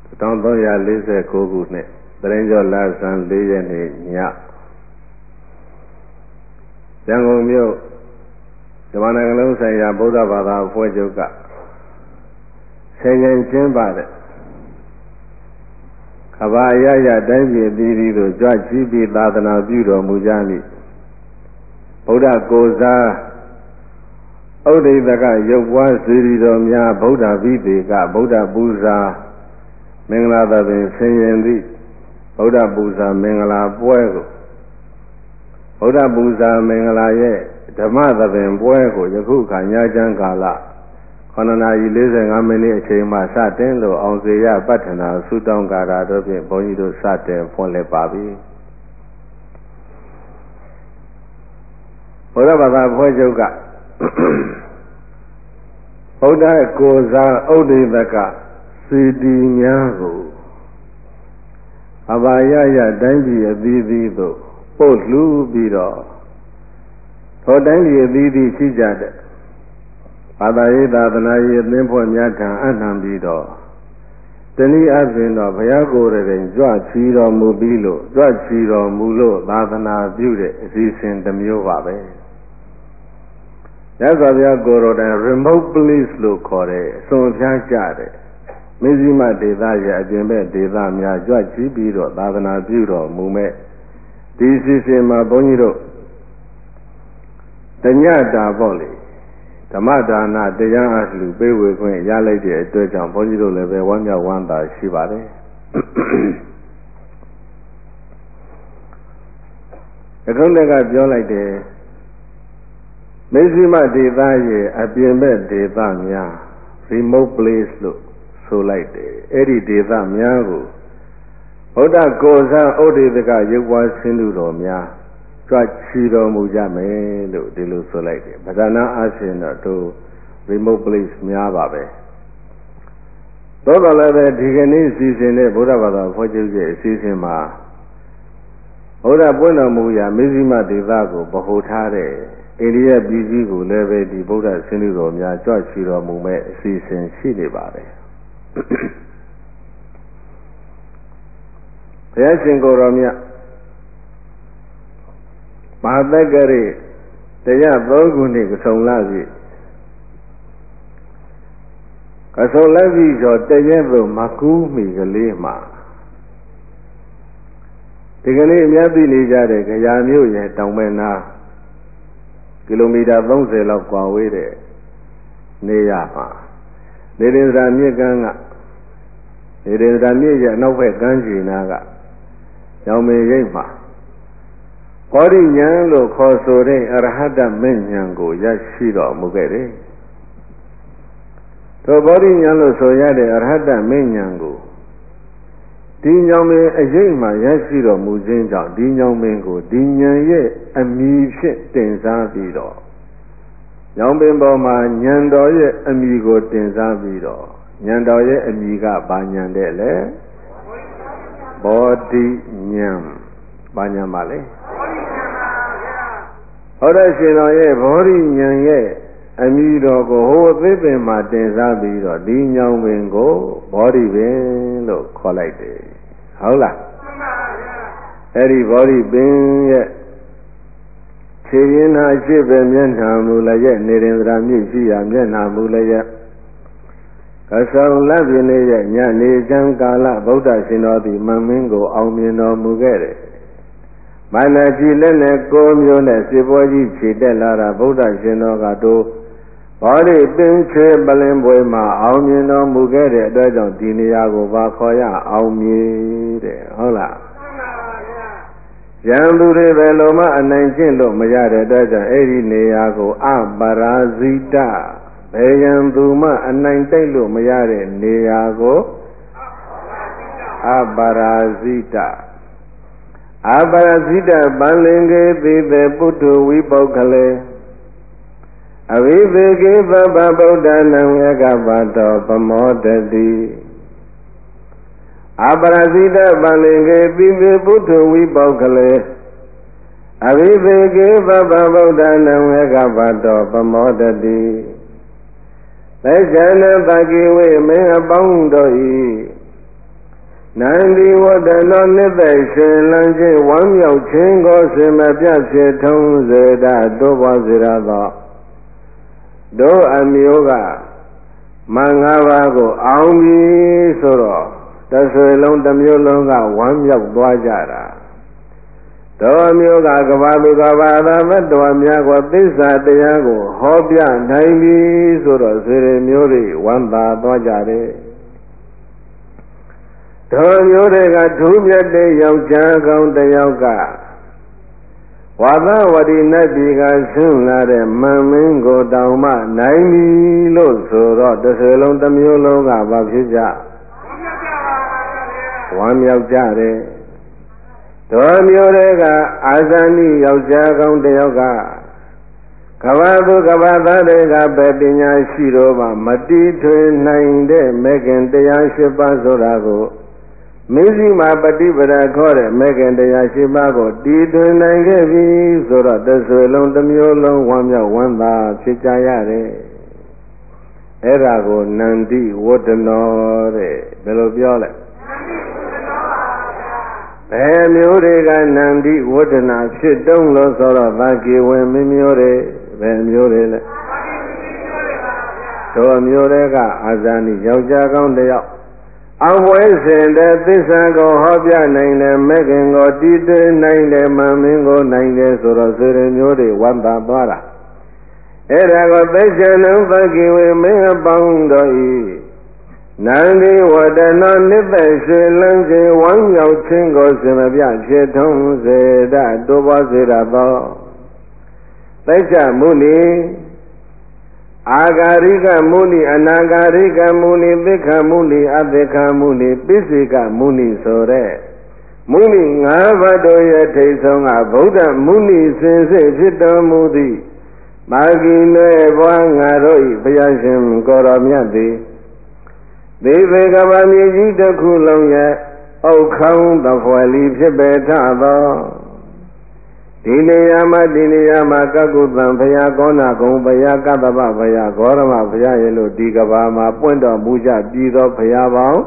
1349ခုနှစ်တရင်ကျော်လဆန်း4ရက်နေ့ညရန်ကုန်မြို့ဓမ္မနိုင်ငံလုံးဆိုင်ရာဗုဒ္ဓဘာသာအဖွဲ့ချုပ်ကဆင်ញင်ကျင်းပတဲ့ကဘာအရရတိုင်းပြည်အသီးသီးသို့ကြွချီးပြီးသာသနာပြုတော်မူကြမည်ဗုဒ္ဓကိုယ်စားဥဒိတကရုပ်ပွားစေတီတော်များဗုဒ္ဓဝိသေကဗုဒ္ဓပူဇာမင်္ဂလာသဘင်ဆင်ရင်သည့်ဗုဒ္ဓပူဇာမင်္ဂလာပွဲကိုဗုဒ္ဓပူဇာမင်္ဂလာရဲ့ဓမ္မသဘင်ပွဲကိုယခုခါညချမ်းကာလ9:45 မိနစ်အချိန်မှစတင်လို့အောင်စေရပဋ္ဌနာဆုတောင်းကာတာတို့ဖြင့်ဘုန်းကြီးတို့စတင်ဖွင့်လှစ်ပါပြီဘုရားဘာသာဖွဲ့ချုပ်ကဗုဒ္ဓကိုယ်စားဥဒိတကစီတီများကိုအဘာယယတိုင်းပြည်အသီးသီးသို့ပို့လှူပြီးတော့ထိုတိုင်းပြည်အသီးသီးရှိကြတဲ့ဘာသာရေးသာသနာရေးအသင်းဖွဲ့များထံအနှံပြီးတော့တနည်းအားဖြင့်တော့ဘုရားကိုယ်တိုင်ကြွချီတော်မူပြီးလို့ကြွချီတော်မူလို့သာသနာပြုတဲ့အစီအစဉ်တစ်မျိုးပါပဲရသော်ဘုရားကိုယ်တော်တိုင် remote place လို့ခေါ်တဲ့အစွန်ဖြားကြတဲ့မဇ္ဈိမဒေသရဲ့အပြင်ဘက်ဒေသများကြွချီပြီးတော့သာသနာပြုတော်မူမဲ့ဒီအစီအစဉ်မှာဘုန်းကြီးတို့တညတာပေါ့လေဓမ္မဒါနတရားအလှူပေးဝေခွင့်ရလိုက်တဲ့အတွက်ကြောင့်ဘုန်းကြီးတို့လည်းပဲဝမ်းမြောက်ဝမ်းသာရှိပါတယ်အခုတည်းကပြောလိုက်တယ်မဇ္ဈိမဒေသရဲ့အပြင်ဘက်ဒေသများ remote place လို့ဆိုလိုက်တယ်အဲ့ဒီဒေသများကိုဗုဒ္ဓကိုယ်စားဥဒိတကရုပ်ဝါဆင်းသူတော်များကြွချီတော်မူကြမယ်လို့ဒီလိုဆိုလိုက်တယ်ဗဒနာအရှင်တော့သူ remote place များပါပဲသို့တော်လည်းပဲဒီကနေ့စီစဉ်တဲ့ဗုဒ္ဓဘာသာဖွဲ့ချုပ်ရဲ့အစီအစဉ်မှာဘုရားပွင့်တော်မူရာမဇ္ဈိမဒေသကိုဗဟိုထားတဲ့အိန္ဒိယပြည်ကြီးကိုလည်းပဲဒီဗုဒ္ဓဆင်းရဲတော်များကြွချီတော်မူမဲ့အစီအစဉ်ရှိနေပါတယ်ဘုရားရှင်ကိုယ်တော်မြတ်မဟာသက္ကရိတရား3ခုနှစ်ကဆုံလာပြီကဆုံလာပြီဆိုတရက်သို့မကူးမီကလေးမှာဒီကနေ့အများသိနေကြတဲ့ကြရာမြို့ရဲ့တောင်ဘက်နားကီလိုမီတာ30လောက်ကွာဝေးတဲ့နေရာမှာနေရင်သာမြစ်ကမ်းကနေရင်သာမြစ်ရဲ့အနောက်ဘက်ကမ်းခြေနားကရောင်မေရိပ်မှာဘောဓိဉာဏ်လို့ခေါ်ဆိုတဲ့အရဟတမဉ္ဇဉ်ကိုရရှိတော်မူခဲ့တယ်။ထိုဘောဓိဉာဏ်လို့ဆိုရတဲ့အရဟတမဉ္ဇဉ်ကိုဒီညောင်ပင်အရေးမှရရှိတော်မူခြင်းကြောင့်ဒီညောင်ပင်ကိုဒီဉာဏ်ရဲ့အမည်ဖြင့်တင်စားပြီးတော့ညောင်ပင်ပေါ်မှာဉာဏ်တော်ရဲ့အမည်ကိုတင်စားပြီးတော့ဉာဏ်တော်ရဲ့အမည်ကဘာဉာဏ်တဲ့လဲဘောဓိဉာဏ်ဘာဉာဏ်ပါလဲဟုတ်တယ်ရှင်တော်ရဲ့ဘောဓိဉာဏ်ရဲ့အမည်တော်ကိုဟိုအသေးပင်မှာတင်စားပြီးတော့ဒီညောင်ပင်ကိုဘောဓိပင်လို့ခေါ်လိုက်တယ်ဟုတ်လားမှန်ပါဗျာအဲ့ဒီဘောဓိပင်ရဲ့ခြေရင်းနာရှိပဲမျက်နှာမူလည်းရဲ့နေရင်သရာမြင့်ရှိရာမျက်နှာမူလည်းရဲ့ကဆုံလက်ပြင်းလေးရဲ့ညနေချမ်းကာလဗုဒ္ဓရှင်တော်သည်မမင်းကိုအောင်မြင်တော်မူခဲ့တယ်မန္တကြီးလက်နဲ့ကိုမျိုးနဲ့စေပွဲကြီးခြေတက်လာတာဗုဒ္ဓရှင်တော်ကတို့ဘောဓိပင်ချေပလင်ပွဲမှာအောင်မြင်တော်မူခဲ့တဲ့အတွက်ကြောင့်ဒီနေရာကိုပါခေါ်ရအောင်မြင်တဲ့ဟုတ်လားမှန်ပါဗျာရန်သူတွေပဲလုံးမအနိုင်ကျင့်လို့မရတဲ့အတွက်ကြောင့်အဲ့ဒီနေရာကိုအပရာဇိတဘယ်ရန်သူမှအနိုင်တိုက်လို့မရတဲ့နေရာကိုအပရာဇိတအပရာဇိတပန္လင်္ကေသေသေပုတ္တဝိပုဂ္ဂလေအဝိသေကေသဗ္ဗဗုဒ္ဓနံဧကပါတောပမောတတိအပရာဇိတပန္လင်္ကေသေသေပုတ္တဝိပုဂ္ဂလေအဝိသေကေသဗ္ဗဗုဒ္ဓနံဧကပါတောပမောတတိသေဇာနတကိဝေမင်းအပေါင်းတို့၏နန္ဒီဝတ္တနောနိသိရှင်လန်းခြင်းဝမ်းမြောက်ခြင်းကိုစင်မပြတ်ဖြစ်ထုံးစေတတ်တိုးပွားစေရသောတို့အမျိုးကမင်္ဂပါကိုအောင်ပြီဆိုတော့တစ်ဆွေလုံးတစ်မျိုးလုံးကဝမ်းမြောက်သွားကြတာတို့မျိုးကကဘာလူကဘာသာမတော်များကိုသစ္စာတရားကိုဟောပြနိုင်ပြီဆိုတော့ဆွေတွေမျိုးတွေဝမ်းသာသွားကြတယ်တို့မျိုးတွေကထူးမြတ်တဲ့ယောက်ျားကောင်းတစ်ယောက်ကဝါသဝတိနတ်ပြည်ကဆင်းလာတဲ့မန်မင်းကိုတောင်မှနိုင်ပြီလို့ဆိုတော့တစ်ဆွေလုံးတစ်မျိုးလုံးကဘာဖြစ်ကြဝမ်းမြောက်ကြတယ်တို့မျိုးတွေကအာဇာနည်ယောက်ျားကောင်းတစ်ယောက်ကကဘာသူကဘာသားတွေကပဲပညာရှိတော့မှမတီးထွင်နိုင်တဲ့မေခင်တရား၈ပါးဆိုတာကိုမင်းစီမှာပฏิပဒါခေါ်တဲ့မေခင်တရား၈ပါးကိုတီးထွင်နိုင်ခဲ့ပြီဆိုတော့တစ်ဆွေလုံးတစ်မျိုးလုံးဝမ်းမြောက်ဝမ်းသာဖြစ်ကြရတယ်အဲ့ဒါကိုနန္တိဝတ္တနောတဲ့ဘယ်လိုပြောလဲဘယ်မျိုးတွေကနန္တိဝတ္တနာဖြစ်တုံးလို့ဆိုတော့သာကေဝင်မမျိုးတွေဘယ်မျိုးတွေလဲတို့မျိုးတွေကအာဇာနည်ယောက်ျားကောင်းတစ်ယောက်အောင်ပွဲစဉ်တဲ့သစ္စာကိုဟောပြနိုင်တယ်မဂ္ဂင်ကိုတည်တည်နိုင်တယ်မမင်းကိုနိုင်တယ်ဆိုတော့ဆွေတွေမျိုးတွေဝမ်းသာသွားတာအဲ့ဒါကိုသိချင်လုံးသာကေဝေမင်းအပေါင်းတို့ဤနန္ဒီဝတ္တနောနိဗ္ဗေရွှေလန်းခြင်းဝမ်းမြောက်ခြင်းကိုစင်မပြဖြစ်ထုံးစေတတ်တိုးပွားစေတတ်သောသိက္ခမုနီအာဂါရိကမုနီအနာဂါရိကမုနီသိက္ခမုနီအသိက္ခမုနီပိစိကမုနီဆိုတဲ့မုနီ၅ပါးတို့ရဲ့ထိပ်ဆုံးကဗုဒ္ဓမုနီစင်စစ်ဖြစ်တော်မူသည်မာဂီနွယ်ဘွားငါတို့၏ဘုရားရှင်ကိုယ်တော်မြတ်သည်သေဘေကဘာမြေကြီးတစ်ခုလုံးရဲ့အုတ်ခေါင်းသဖွယ်လီဖြစ်ပေထသောဒီနေရာမှာကကုသံဘုရားကောနာကုံဘုရားကတ္တဗဘုရားဂေါရမဘုရားရဲ့လို့ဒီကဘာမှာပွင့်တော်မူကြပြီးသောဘုရားပေါင်း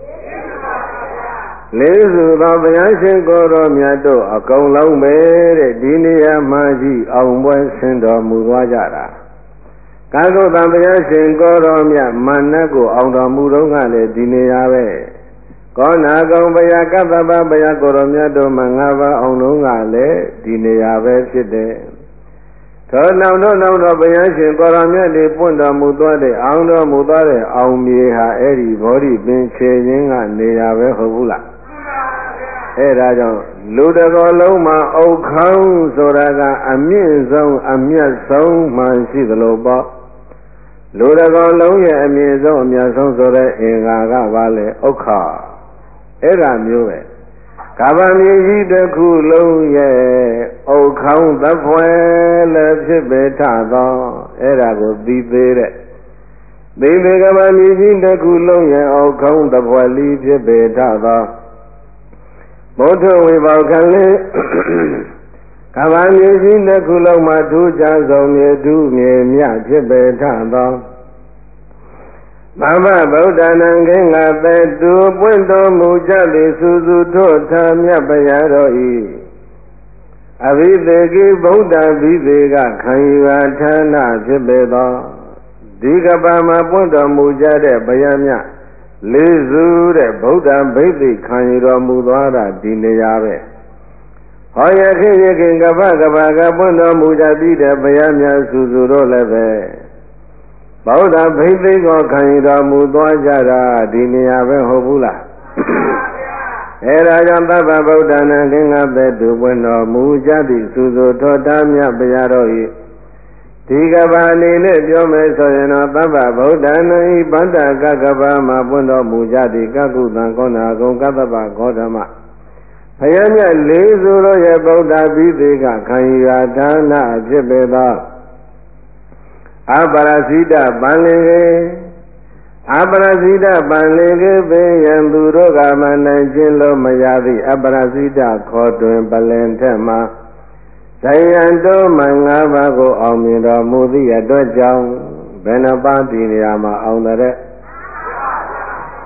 လေးစုသောဘုရားရှင်ကိုယ်တော်မြတ်တို့အကုန်လုံးပဲတဲ့ဒီနေရာမှာကြီးအောင်ပွဲဆင်းတော်မူသွားကြတာကာကုသံဘုရားရှင်ကိုယ်တော်မြတ်မနတ်ကိုအောင်တော်မူတော့ကလည်းဒီနေရာပဲကောနာကုံဘုရားကတ္တဗဘုရားကိုယ်တော်မြတ်တို့မှာ၅ပါးအောင်လုံးကလည်းဒီနေရာပဲဖြစ်တယ်သောနောက်တော့ဘုရားရှင်ကိုယ်တော်မြတ်တွေပွင့်တော်မူသွားတဲ့အောင်တော်မူသွားတဲ့အောင်မြေဟာအဲ့ဒီဘောဓိပင်ခြေရင်းကနေရာပဲဟုတ်ဘူးလားအဲ့ဒါကြောင့်လူတစ်ကောလုံးမှာအုတ်ခေါင်းဆိုတာကအမြင့်ဆုံးအမြတ်ဆုံးမှရှိသလိုပေါ့လူတစ်ကောလုံးရဲ့အမြင့်ဆုံးအမြတ်ဆုံးဆိုတဲ့အင်္ဂါကဘာလဲဥက္ခအဲ့ဒါမျိုးပဲကဗ္ဗမြေကြီးတစ်ခုလုံးရဲ့အုတ်ခေါင်းသဖွယ်လည်းဖြစ်ပေထသောအဲ့ဒါကိုသိသေးတဲ့သိပေကဗ္ဗမြေကြီးတစ်ခုလုံးရဲ့အုတ်ခေါင်းသဖွယ်လီဖြစ်ပေထသောဘုဒ္ဓဝိဘောကလေးကဗ္ဗမြေကြီးတစ်ခုလုံးမှာထူးခြားဆုံးမြေထူးမြေမြဖြစ်ပေထသောမမဗုဒ္ဓနံခေငါသေတူပွင့်တော်မူကြသည်စုစုထို့ထာမြတ်ဗျာတော်ဤအဘိသေကိဗုဒ္ဓဘိသေကခံယူအဌာနဖြစ်ပေသောဒီကပ္ပမှာပွင့်တော်မူကြတဲ့ဗျာမြတ်လေးစုတဲ့ဗုဒ္ဓဘိသေခံယူတော်မူသွားတာဒီနေရာပဲဟောယခင်ကပ္ပကပွင့်တော်မူကြပြီးတဲ့ဗျာမြတ်စုစုတို့လည်းပဲဗုဒ္ဓဘိသိက်ကိုခံယူတော်မူသွားကြတာဒီနေရာပဲဟုတ်ဘူးလားအဲ့ဒါကြောင့်သဗ္ဗဗုဒ္ဓနာသင်္ဃသေတုပွင့်တော်မူကြသည့်စုစုထောတာမြတ်ဘုရားတော်၏ဒီကဘာအနေနဲ့ပြောမယ်ဆိုရင်တော့သဗ္ဗဗုဒ္ဓနာဤပန္တကကဘာမှာပွင့်တော်မူကြသည့်ကကုသံကောနာကုံကတ္တဗဂေါတမဘုရားမြတ်လေးစုတို့ရဲ့ဗုဒ္ဓဘိသိကခံယူရာဌာနဖြစ်ပေသောအပရဇိတပန္လေအပရဇိတပန္လေကေဘေယံသူတို့ကမနိုင်ခြင်းလို့မရသည့်အပရဇိတခေါ်တွင်ပလင်ထက်မှာဇယံတော်မှ၅ပါးကိုအောင်မြင်တော်မူသည့်အတွက်ကြောင့်ဘယ်နှပါးဒီနေရာမှာအောင်တဲ့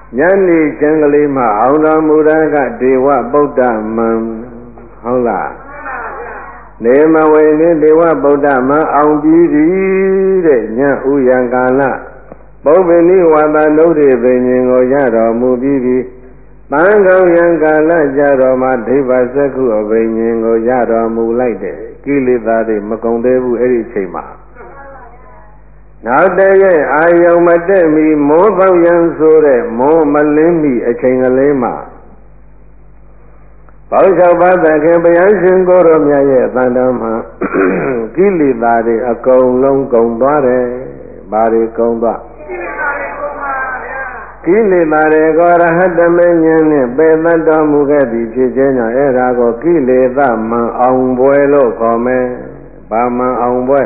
ညနေကျန်ကလေးမှာအောင်တော်မူတာကဒေဝဗုဒ္ဓမံဟုတ်လားနေမဝေနေဒေဝဗုဒ္ဓမံအောင်ပြီးပြီတဲ့ညဥယံကာလပုဗ္ဗနိဝါဒနုဒေပင်ဉ္ကိုရတော်မူပြီးပြီတန်ကောင်းယံကာလကြတော်မှာဒိဗ္ဗစက္ခုအဘိညာဉ်ကိုရတော်မူလိုက်တယ်ကိလေသာတွေမကုန်သေးဘူးအဲ့ဒီအချိန်မှာနောက်တည်းရဲ့အာယုံမတက်မီမိုးပေါက်ရန်ဆိုတဲ့မိုးမလင်းမီအချိန်ကလေးမှာပေါင်းလျှောက်ပါသခင်ဘုရားရှင်ကိုရောမြတ်ရဲ့အတန်တော်မှာကိလေသာတွေအကုန်လုံးကုန်သွားတယ်။ဘာတွေကုန်သွားကိလေသာတွေကိုရဟတမေဉာဏ်နဲ့ပယ်သတ်တော်မူခဲ့သည်ဖြစ်ခြင်းကြောင့်အဲ့ဒါကိုကိလေသာမံအောင်ပွဲလို့ခေါ်မယ်။ဘာမံအောင်ပွဲ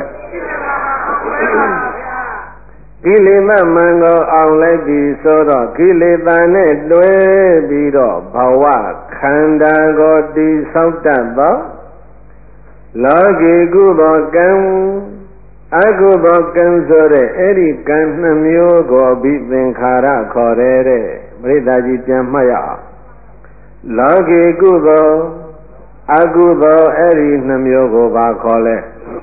ကိလေသာမံကိုအောင်လိုက်ပြီဆိုတော့ကိလေသာနဲ့တွဲပြီးတော့ဘဝခန္ဓာကိုတည်ဆောက်တတ်သောလောကီကုသိုလ်ကံအကုသိုလ်ကံဆိုတဲ့အဲ့ဒီကံနှမျိုးကိုအဘိသင်္ခါရခေါ်တဲ့ပရိသတ်ကြီးပြန်မှတ်ရအောင်လောကီကုသိုလ်အကုသိုလ်အဲ့ဒီနှမျိုးကိုဘာခေါ်လဲ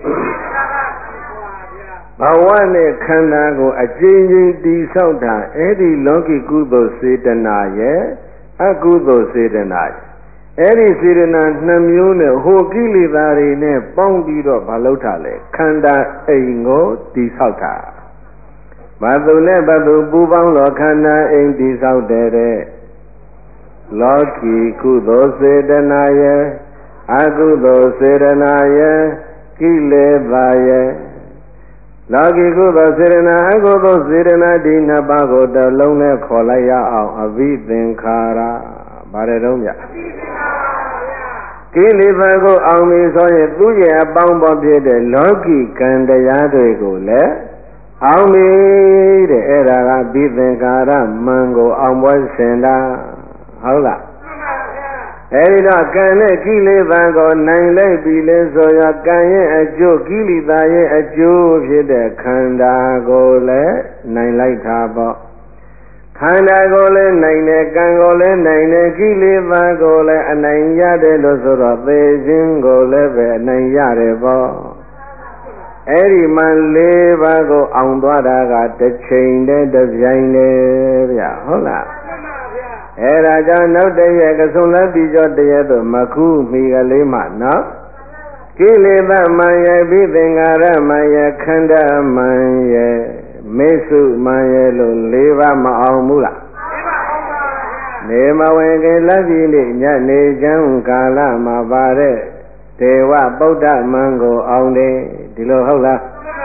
ဘဝနဲ့ခန္ဓာကိုအကျဉ်းချင်းတည်ဆောက်တာအဲ့ဒီလောကီကုသိုလ်စေတနာရဲ့အကုသိုလ်စေတနာရဲ့အဲ့ဒီစေတနာနှစ်မျိုးနဲ့ဟိုကိလေသာတွေနဲ့ပေါင်းပြီးတော့မလုပ်တာလေခန္ဓာအိမ်ကိုတည်ဆောက်တာဘာသူနဲ့ဘာသူပူပေါင်းလို့ခန္ဓာအိမ်တည်ဆောက်တဲ့လောကီကုသိုလ်စေတနာရဲ့အကုသိုလ်စေတနာရဲ့ကိလေသာရဲ့လောကီကုသိုလ်စေတနာအကုသိုလ်စေတနာဒီနှစ်ပါးကိုတလုံးနဲ့ခေါ်လိုက်ရအောင်အဘိသင်္ခါရဘာတဲ့တုံးဗျကိလေသာကိုအောင်ပြီဆိုရင်သူရဲ့အပေါင်းပေါ်ဖြစ်တဲ့လောကီကံတရားတွေကိုလည်းအောင်ပြီတဲ့အဲ့ဒါကဘိသင်္ခါရမံကိုအောင်ပွဲဆင်တာဟုတ်လားအဲဒီတော့ကံနဲ့ကိလေသာကိုနိုင်လိုက်ပြီလေဆိုရကံရဲ့အကျိုးကိလေသာရဲ့အကျိုးဖြစ်တဲ့ခန္ဓာကိုလည်းနိုင်လိုက်တာပေါ့ခန္ဓာကိုလည်းနိုင်တယ်ကံကိုလည်းနိုင်တယ်ကိလေသာကိုလည်းအနိုင်ရတယ်လို့ဆိုတော့သေခြင်းကိုလည်းပဲအနိုင်ရတယ်ပေါ့အဲ့ဒီမှ၄ပါးကိုအောင်သွားတာကတစ်ချိန်တည်းတစ်ပြိုင်တည်းဗျဟုတ်လားအဲ့ဒါကြောင့်နောက်တည့်ရကဆုံးလက်ပြီးကြောတည်းသို့မခုမိကလေးမှနော်ကိလေသာမံရဲ့ဘိသင်္ခါရမံရဲ့ခန္ဓာမံရဲ့မေစုမံရဲ့လို့၄ပါးမအောင်ဘူးလားနေမဝင်ခင်လက်ပြီးနေ့ညနေချမ်းကာလမှာပါတဲ့ဒေဝဗုဒ္ဓမံကိုအောင်တယ်ဒီလိုဟုတ်လား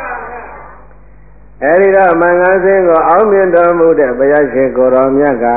အဲဒီတော့မင်္ဂစင်းကိုအောင်မြင်တော်မူတဲ့ဘုရားရှင်ကိုရောမြတ်က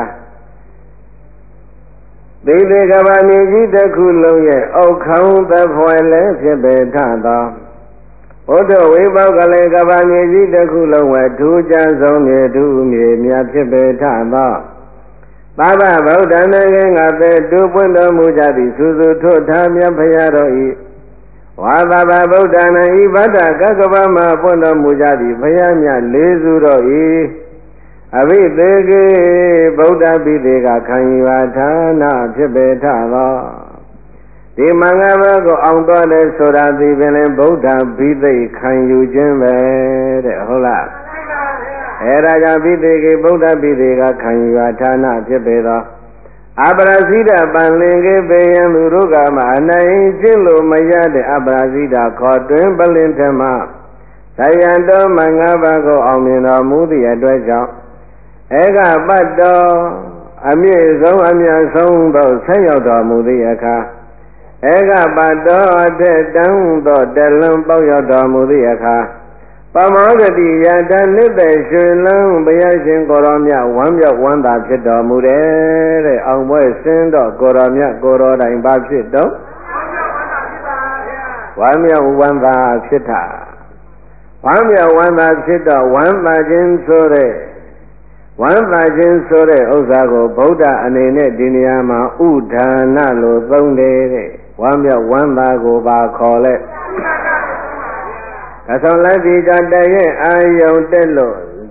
သေသေးကဘာမြေကြီးတစ်ခုလုံးရဲ့အောက်ခေါင်းသဖွယ်လည်းဖြစ်ပေထသောဘုဒ္ဓဝိဘောကလည်းကဘာမြေကြီးတစ်ခုလုံးဝထူးခြားဆုံးမြေထူးမြေမြတ်ဖြစ်ပေထသောသာဘဗုဒ္ဓနာခင်ကသေတူပွင့်တော်မူကြသည်စုစုထို့ထားမြတ်ဖရာတော်ဤဝါသဗဗုဒ္ဓနာဤဗဒ္ဒကကဗမှာပွင့်တော်မူကြသည်ဖရာမြတ်လေးစုတော်ဤအဘိသေကေဗုဒ္ဓပိသေကခံယူပါဌာနဖြစ်ပေထသောဒီမင်္ဂဘကိုအောင်တော်လဲဆိုတာဒီပင်လည်းဗုဒ္ဓဘိသိခံယူခြင်းပဲတဲ့ဟုတ်လားအဲ့ဒါကြောင့်ဘိသေကေဗုဒ္ဓဘိသေကခံယူပါဌာနဖြစ်ပေသောအပရာဇိတပန်လင်ကေပေယံသူတို့ကမှအနိုင်ကျင့်လို့မရတဲ့အပရာဇိတခေါ်တွင်ပလင်ထမသယံတော်မင်္ဂဘကိုအောင်မြင်တော်မူသည့်အတွက်ကြောင့်ဧကပတ်တော်အမြင့်ဆုံးအမြတ်ဆုံးသောဆက်ရောက်တော်မူသည့်အခါဧကပတ်တော်အထက်တန်းသောတလွန်ပေါက်ရောက်တော်မူသည့်အခါပမောဂတိယတနိတ္တရွှေလန်းဘုရားရှင်ကိုရောမြတ်ဝမ်းမြောက်ဝမ်းသာဖြစ်တော်မူတယ်တဲ့အောင်ပွဲဆင်းတော့ကိုရောမြတ်ကိုရောတိုင်ဘာဖြစ်တော့ဝမ်းမြောက်ဝမ်းသာဖြစ်တာဝမ်းမြောက်ဝမ်းသာဖြစ်တော့ဝမ်းသာခြင်းဆိုတဲ့ဝမ်းသာခြင်းဆိုတဲ့ဥစ္စာကိုဗုဒ္ဓအနေနဲ့ဒီနေရာမှာဥဒါနလို့သုံးတယ်တဲ့ဝမ်းမြောက်ဝမ်းသာကိုပါခေါ်လဲအဆောင်လိုက်ဒီကြတရဲ့အာယုံတက်လို့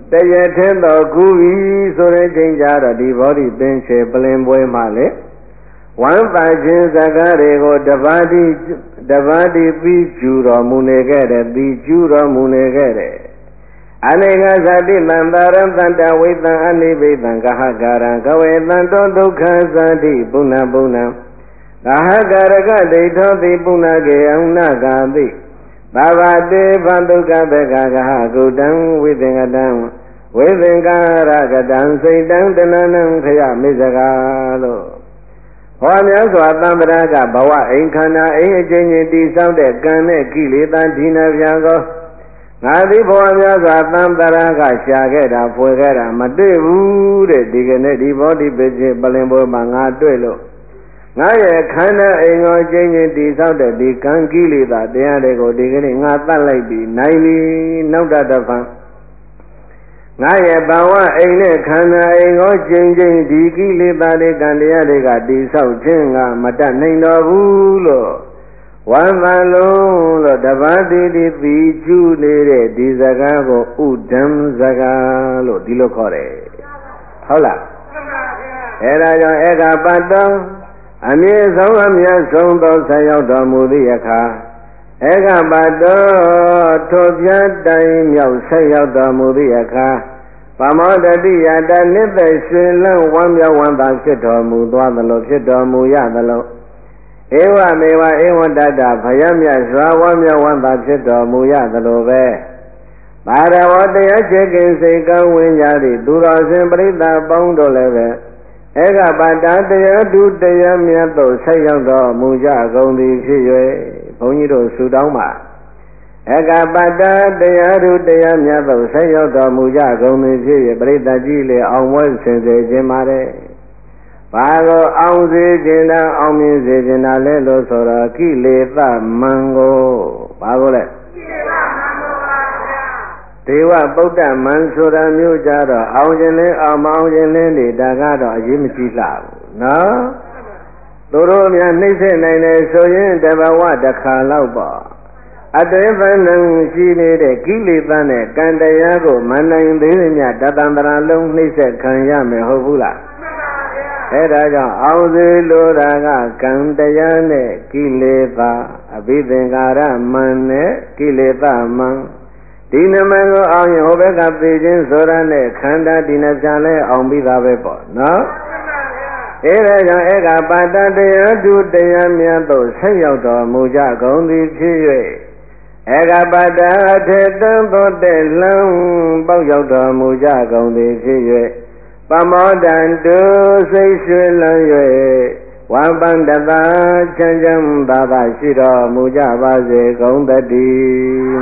တရထဲသောကူပြီဆိုတဲ့ချိန်ကြတော့ဒီဘောဓိပင်ချေပလင်ပွဲမှာလေဝမ်းပါခြင်းစကားတွေကိုတပါးတိပြီးကျူတော်မူနေခဲ့တယ်ပြီးကျူတော်မူနေခဲ့တယ်အနေကသတိတံတာရတန္တဝိတံအနိဗ္ဗိတံကဟကာရံကဝေတံတောဒုက္ခသတိပုဏ္ဏပုဏ္ဏံကဟကာရကဒိဋ္ဌောတိပုဏ္ဏကေယံနာဂာတိသဗ္ဗတေဘဒုက္ခသကကဟကုတံဝိသင်္ကတံဝိသင်္ကာရကတံစိတ်တံတဏနံခယမိစကားလို့ဟောမြတ်စွာသံဃာကဘဝအိမ်ခန္ဓာအိမ်အချင်းချင်းတည်ဆောက်တဲ့ကံနဲ့ကိလေသာဒီနာပြာကိုငါသည်ဘဝမြတ်စွာသံဃာကရှာခဲ့တာဖွယ်ခဲ့တာမတွေ့ဘူးတဲ့ဒီကနေ့ဒီဘောဓိပစ္စေပလင်ပေါ်မှာငါတွေ့လို့ငါရဲ့ခန္ဓာအိမ်ကိုအချင်းချင်းတည်ဆောက်တဲ့ဒီကံကိလေသာတရားတွေကိုဒီကနေ့ငါတတ်လိုက်ပြီနိုင်ပြီနောက်တဖန်ငါရဲ့ဘဝအိမ်နဲ့ခန္ဓာအိမ်ကိုချင်းချင်းဒီကိလေသာတွေကံတရားတွေကတည်ဆောက်ခြင်းကမတတ်နိုင်တော်ဘူးလို့ဝမ်းသာလုံးလို့တပါးတိတိပြီးကျူးနေတဲ့ဒီစကားကိုဥဒံစကားလို့ဒီလိုခေါ်တယ်ဟုတ်လားအဲ့ဒါကြောင့်ဧကပတ်တော်အမြင့်ဆုံးအမြတ်ဆုံးသောဆက်ရောက်တော်မူသည့်အခါဧကပတ်တော်ထိုပြတိုင်မြောက်ဆက်ရောက်တော်မူသည့်အခါပမောတတိယတနိတ္တရှင်လန်းဝမ်းမြောက်ဝမ်းသာဖြစ်တော်မူသွားသလိုဖြစ်တော်မူရသလိုဧဝမေဝဧဝတတဘယမြတ်စွာဝမ်းမြောက်ဝမ်းသာဖြစ်တော်မူရသလိုပဲပါရဝတရားချေခင်စိတ်ကောင်းဝင်ကြသည့်သူတော်စင်ပရိသတ်ပေါင်းတို့လည်းပဲဧကပတ္တတရားသူတရားမြတ်သို့ဆက်ရောက်တော်မူကြကုန်သည်ဖြစ်၍ဘုန်းကြီးတို့ဆုတောင်းပါဧကပတ္တတရားသူတရားမြတ်သို့ဆက်ရောက်တော်မူကြကုန်သည်ဖြစ်၍ပရိသတ်ကြီးလေအောင်ပွဲဆင်စေခြင်းပါတယ်ဘာကိုအောင်စေခြင်းလားအောင်မြင်စေခြင်းလားလဲလို့ဆိုတော့ကိလေသာမံကိုဘာကိုလဲကိလေသာမံကိုပါဗျာဒေဝဗုဒ္ဓမံဆိုတာမျိုးကြတော့အောင်ခြင်းလဲအောင်မအောင်ခြင်းလဲနေတာကတော့အရေးမကြီးလှဘူးနော်သူတို့များနှိမ့်ဆက်နိုင်တယ်ဆိုရင်တဘဝတစ်ခါလောက်ပေါ့အတေသနံရှိနေတဲ့ကိလေသာနဲ့ကံတရားကိုမနိုင်သေးမြတ်တတန္တရာလုံးနှိမ့်ဆက်ခံရမယ်ဟုတ်ဘူးလားအဲ့ဒါကြောင့်အောင်စေလိုတာကကံတရားနဲ့ကိလေသာအဘိသင်္ကာရမံနဲ့ကိလေသာမံဒီနမကိုအောင်ရင်ဟိုဘက်ကသိခြင်းဆိုတာနဲ့ခန္ဓာဒီနှပြလဲအောင်ပြီးသားပဲပေါ့နော်အဲ့ဒါကြောင့်ဧကပတ္တတရားသူတရားမြတ်သို့ဆက်ရောက်တော်မူကြကုန်သည်ဖြစ်၍ဧကပတ္တအထေတံသောတဲ့လံပေါက်ရောက်တော်မူကြကုန်သည်ဖြစ်၍ပမောတံတုစိတ်ရွှေလန်း၍ဝါပန္တသာချမ်းချမ်းသာသာရှိတော်မူကြပါစေကုန်သတည်း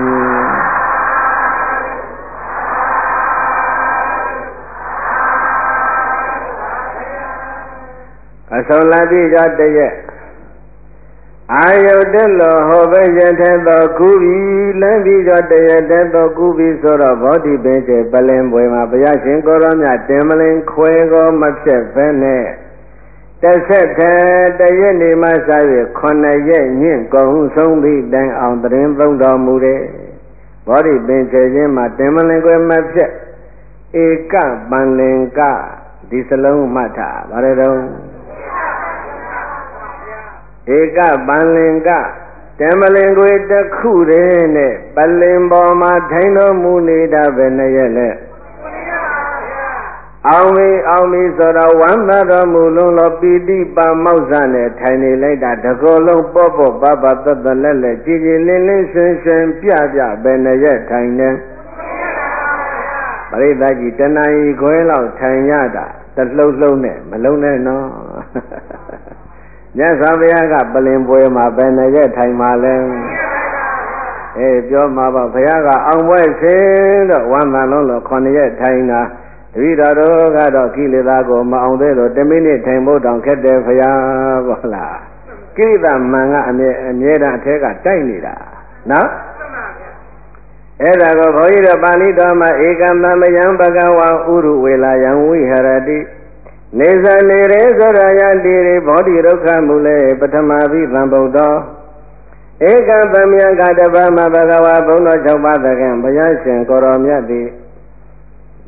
အစောလာတိကြတရက်အာယုတလောဟောဘယထေသောကုပြီလမ်းပြီးတော့တရက်တဲ့သောကုပြီဆိုတော့ဘောဓိပင်ကျေပလင်ပွဲမှာဘုရားရှင်ကိုရောမြတ်တင်မလင်ခွဲကောမဖြစ်ဘဲနဲ့တစ်ဆက်တည်းတရက်နေမှစ၍9ရက်ညင့်ကုန်ဆုံးသည့်တိုင်အောင်တရင်သုံးတော်မူတယ်ဘောဓိပင်ကျေခြင်းမှာတင်မလင်ခွဲမဖြစ်ဧကပန်လင်ကဒီစလုံးမှတ်ထားဗါရတော့ဧကပန်လင်ကတမလင်ကိုတစ်ခုတည်းနဲ့ပလင်ပေါ်မှာထိုင်တော်မူနေတာပဲနဲ့ရဲ့လေအောင်ပြီဆိုတော့ဝမ်းသာတော်မူလုံးလောပီတိပါမောက္ခနဲ့ထိုင်နေလိုက်တာတကောလုံးပေါ့ပေါ့ပါပါတတ်လက်လက်ကြည်ကြည်လင်းလင်းရှင်ရှင်ပြပြပဲနဲ့ရဲ့ထိုင်နေပရိသတ်ကြီးတဏှာကြီးခွဲလောက်ထိုင်ရတာတလှုပ်လှုပ်နဲ့မလုံးနဲ့နော်မြတ်စွာဘုရားကပလင်ပွဲမှာဘယ်နှရက်ထိုင်မှာလဲပြောမှာပါဘုရားကအောင်ပွဲဆင်းတော့ဝမ်းသာလုံးလို့9ရက်ထိုင်တာတပည့်တော်တို့ကတော့ကိလေသာကိုမအောင်သေးလို့10မိနစ်ထိုင်ဖို့တောင်ခက်တယ်ဘုရားပေါ့လားကိလေသာမန်ကအမြဲတမ်းအထက်ကတိုက်နေတာနော်အဲ့ဒါကိုဘုန်းကြီးတို့ပါဠိတော်မှာဧကမမယံဘဂဝါဥရုဝေလာယံဝိဟရတိနေဇာနေရေသောရယတိရိဘောဓိဒုက္ခမူလေပထမဘိသံဗုဒ္ဓဧကသမယကတဗ္ဗမဘဂဝါဘုံတော်6ပါးသခင်ဘုရားရှင်ကိုရောမြတ်သည်